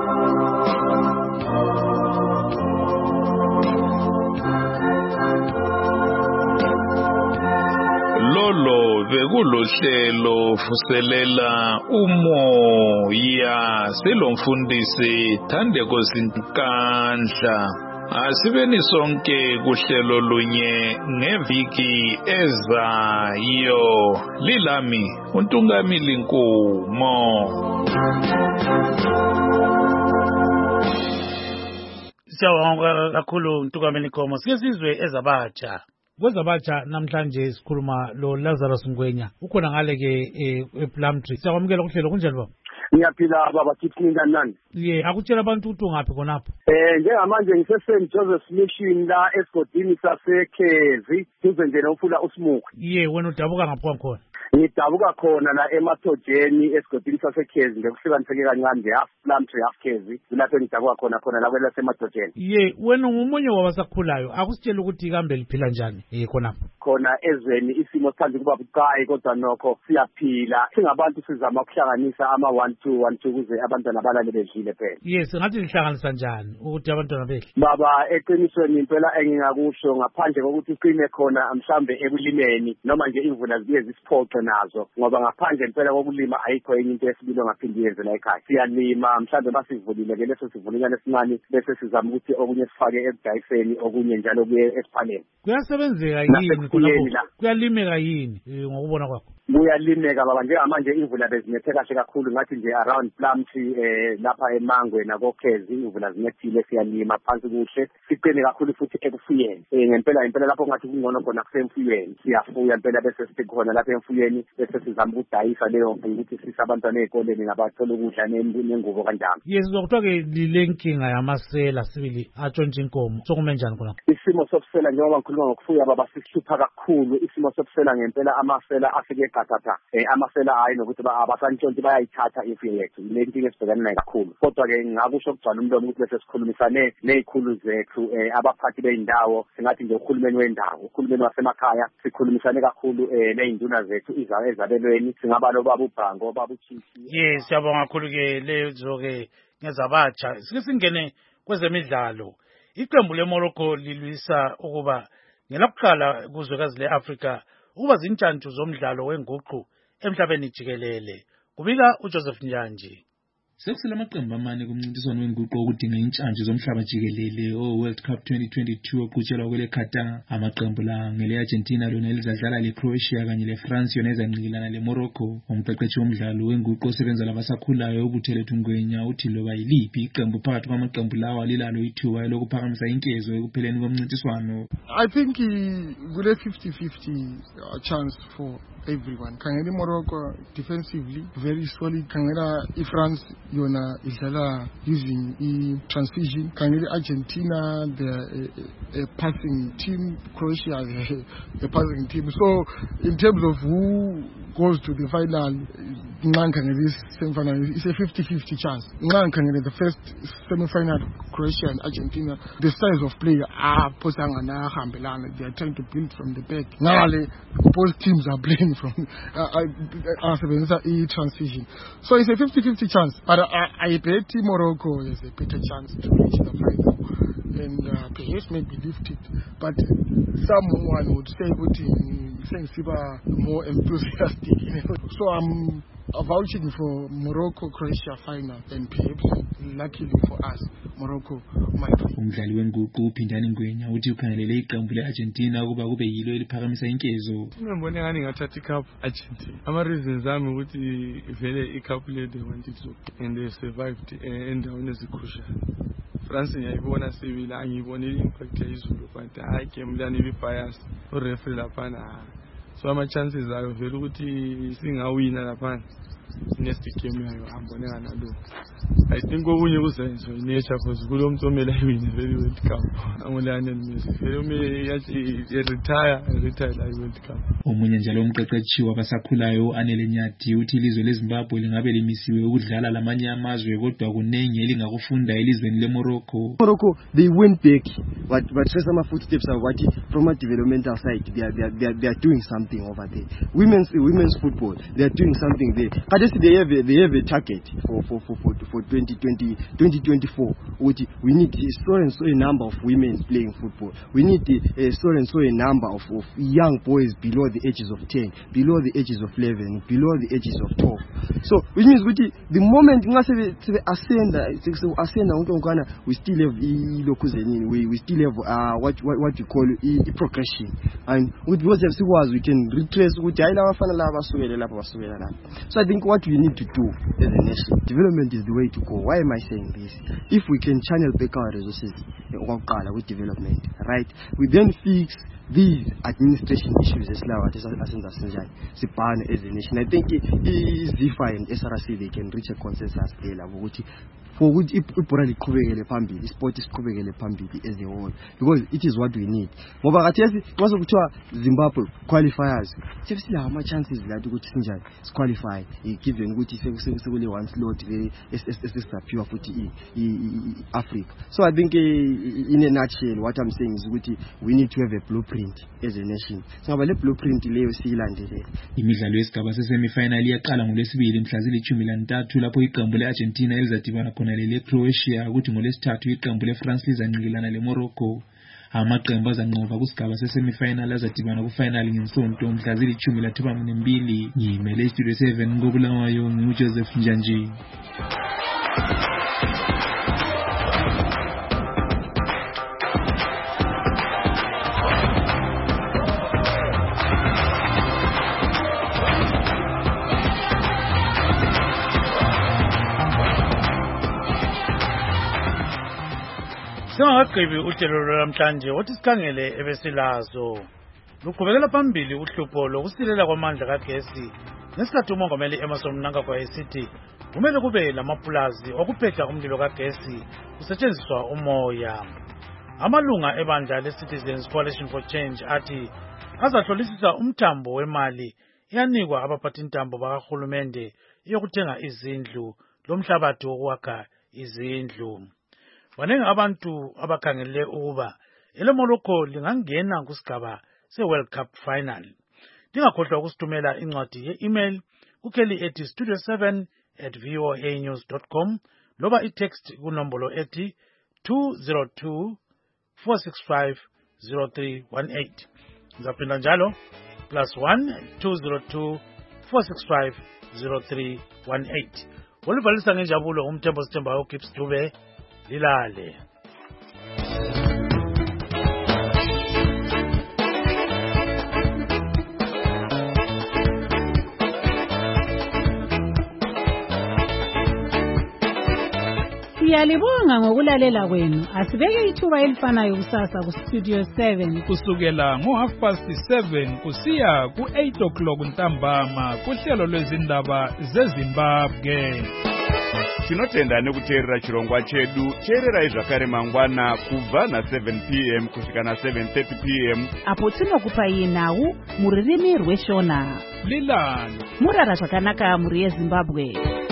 Lolo bekulohlelo vuselela umoya selomfundisi Thandeko Zinhlanhla. Asibeni sonke kuhlelo lunye ngeviki ezayo. Lilami uNtungamili Nkumo. Siyabonga kakhulu Ntungamili Nkumo. Sike sizwe ezabatsha. Kwezabatsha namhlanje sikhuluma lo Lazarus Ngwenya. Ukhona ngale ke ePlumtree. Siyakwamukela kuhlelo kunjani baba? Ngiyaphila baba, kithi kanani? Ye, akutshela abantu ukuthi ungaphi khonapho? Eh njengamanje ngise Saint Joseph's Mission la esigodini saseKhezi, duze nje nomfula uSmukhu. Ye, wena udabuka ngaphi kwakhona? Ngidabuka khona la emathojeni esigodini saseKhezi, ngekuhlukaniseke kancane nje half Plumtree half Khezi, kulapho ngidabuka khona khona la kwela semathojeni. Ye, wena ngumunye wabasakhulayo, akusitshela ukuthi kambe liphila njani eh khonapho? Khona ezweni isimo sithanda kuba bucayi, kodwa nokho siyaphila. Singabantu sizama ukuhlanganisa ama one two one two kuze abantwana balale bedlile phela. Yes, ngathi lihlanganisa njani ukuthi abantwana bedle? Baba, eqinisweni impela engingakusho ngaphandle kokuthi uqine khona mhlambe ekulimeni noma nje imvula zibuye zisiphoqe nazo, ngoba ngaphandle impela kokulima ayikho enye into esibilo ngaphindi yenze la ekhaya. Siyalima mhlambe basivulile ke leso sivulinyane esincane bese sizama ukuthi okunye sifake edayiseni, okunye njalo kuye esiphaleni. Kuyasebenzeka yini khonapho? Kuyalimeka yini ngokubona kwakho? Kuyalimeka baba, njengamanje imvula bezinethe kahle kakhulu, ngathi nje around Plumtree eh lapha eMangwe nakoKhezi imvula zinethile, siyalima phansi kuhle, siqine kakhulu futhi ekufuyeni. Eh ngempela impela lapho ngathi kungcono khona kusemfuyeni, siyafuya impela bese sithi khona lapha emfuyeni bese sizama ukudayisa leyo ukuthi sisa abantwana ezikoleni ngabathola ukudla nengubo kanjalo. Yes, uzokuthiwa ke lilenkinga yamasela sibili atshontshe inkomo, sokume njani khona? Isimo sokusela njengoba ngikhuluma ngokufuya baba sihlupha kakhulu. Isimo sokusela ngempela amasela afike gathatha eh amasela hayi nokuthi abasantshontshe bayayithatha imfuyo yethu, le nkinga esibhekana nayo kakhulu. Kodwa ke ngakusho ukugcwala umlomo ukuthi bese sikhulumisane nezikhulu zethu eh abaphathi beindawo, singathi nje uhulumeni wendawo, uhulumeni wasemakhaya, sikhulumisane kakhulu eh nezinduna zethu izabe ezabelweni, singabalo baba uBhango baba uChichi. Yes, siyabonga kakhulu ke lezo ke ngezabatsha. Sike singene kwezemidlalo. Iqembu leMorocco lilwisa ukuba ngelakuqala kuzwekazi leAfrika ukuba zintshantshu zomdlalo wenguqu emhlabeni jikelele. kubika uJoseph Njanji. Sekusela amaqembu amane kumncintiswano wenguqu okudinga intshantshi zomhlaba jikelele o-World Cup twenty twenty-two oqhutshelwa kwele Qatar. Amaqembu la ngele Argentina lona elizadlala le-Croatia kanye le-France yona ezanqikilana le-Morocco. Umqeqeshi womdlalo wenguqu osebenza labasakhulayo uButhelethu Ngwenya uthi loba yiliphi iqembu phakathi kwamaqembu lawa lilalo ithuba lokuphakamisa inkezo ekupheleni komncintiswano. I think kule fifty fifty chance for everyone. Kangela Morocco defensively very solid. Kangela France yona idlala using i transition. Kangela Argentina the a, a passing team. Croatia the passing team. So in terms of who goes to the final, this semi-final, it's a fifty fifty chance. The first semi-final, Croatia and Argentina, the size of play are they are trying to build from the back. Now both teams are playing from uh, a transition. So it's a fifty fifty chance. But I, I bet Morocco has a better chance to reach the final. And uh, perhaps maybe lift it. But someone would say saying Siba more enthusiastic. So I'm vouching for Morocco Croatia final, and perhaps luckily for us Morocco might win. Umdlali wenguqu uPhindani Ngwenya uthi ukhangelele iqembu leArgentina ukuba kube yilo eliphakamisa inkezo. Ngibona ngani ngathatha icup Argentina. Ama reasons ami ukuthi vele icup le they wanted to and they survived endaweni ezicrucial. France ngiyayibona sibila angiyibona impact yezulu but hayi game lani bi bias o referee lapha na. So ama chances ayo vele ukuthi singawina lapha next game yayo ambone nganalo. I think okunye kuzenzo nature because kulo muntu omele aywine vele World Cup angolani Messi vele umele yathi retire retire la World Cup. Omunye njalo umqeqeshi wabasakhulayo Anele Nyathi uthi ilizwe leZimbabwe lingabe limisiwe ukudlala lamanye amazwe kodwa kunengi elingakufunda elizweni leMorocco. Morocco they went back but but trace some footsteps of what from a developmental side they are, they are, they are, they are doing something over there. Women's women's football they are doing something there. Kadesi they have a, they have a target for for for for, for twenty twenty, twenty twenty-four which we need so and so a number of women playing football. We need uh, so and so a number of, of young boys below the ages of ten, below the ages of eleven, below the ages of twelve. So which means which the moment we ascend ascend we still have we we still have uh, what what what you call e progression, and with what we can retrace which I so I think what we need to do as a nation, development is the way to go. Why am I saying this? If we can channel back our resources with development, right, we then fix these administration issues as well as as a nation. I think ZIFA and S R C they can reach a consensus there for which ipurali kubekele phambili sport is kubekele phambili as a whole because it is what we need. Ngoba kathesi mase kuthiwa Zimbabwe qualifiers sefisila ama chances lathi ukuthi sinjani qualify given ukuthi sekule one slot very esesaphiwa futhi i Africa. So I think in a nutshell what I'm saying is ukuthi we need to have a blueprint as a nation. So ngaba le blueprint leyo siyilandelele. Imidlalo yesigaba sesemifinal iyaqala ngolesibili mhla zilithumi lantathu lapho iqembu leArgentina elizadibana le Croatia ukuthi ngolesithathu iqembu leFrance lizanqikilana leMorocco. Amaqembu azanqoba kusigaba sesemifinal azadibana kufinal ngesonto mhla zilithumi lanambili. Ngimele Studio seven ngobulawayo nguJoseph Njanji. Singakagqibi uhlelo lwamhlanje wathi sikhangele ebesilazo luqhubekela phambili uhlupho lokusilela kwamandla kagesi ngesikhathi umongameli Emmerson Mnangagwa esithi kumele kube lamapulazi okuphetha umlilo kagesi kusetshenziswa umoya. Amalunga ebandla le-Citizens Coalition for Change athi azahlolisisa umthambo wemali iyanikwa abaphathintambo bakahulumende yokuthenga izindlu lomhlabathi wokwakha izindlu. Banenge abantu abakhangele ukuba ele Morocco lingangena kusigaba se-World Cup final. Dingakhohlwa ukusithumela incwadi ye-email kukheli ethi studio seven at voanews dot com loba i-text kunombolo ethi two zero two, four six five, zero three one eight. Ngizaphinda njalo plus one two zero two, four six five, zero three one eight. Olivalisa ngenjabulo umthembo sithembayo Gibbs Dube lilale. Siyalibonga ngokulalela kwenu. Asibeke ithuba elifanayo kusasa ku Studio seven kusukela ngo half past seven kusiya ku eight o'clock ntambama kuhlelo lwezindaba zeZimbabwe. Tinotenda nekuteerera chirongwa chedu. Teererai zvakare mangwana kubva na seven p m kusvika na seven thirty p m apo tinokupai nhau muririmi rweshona. Lilani Murara zvakanaka muri yeZimbabwe.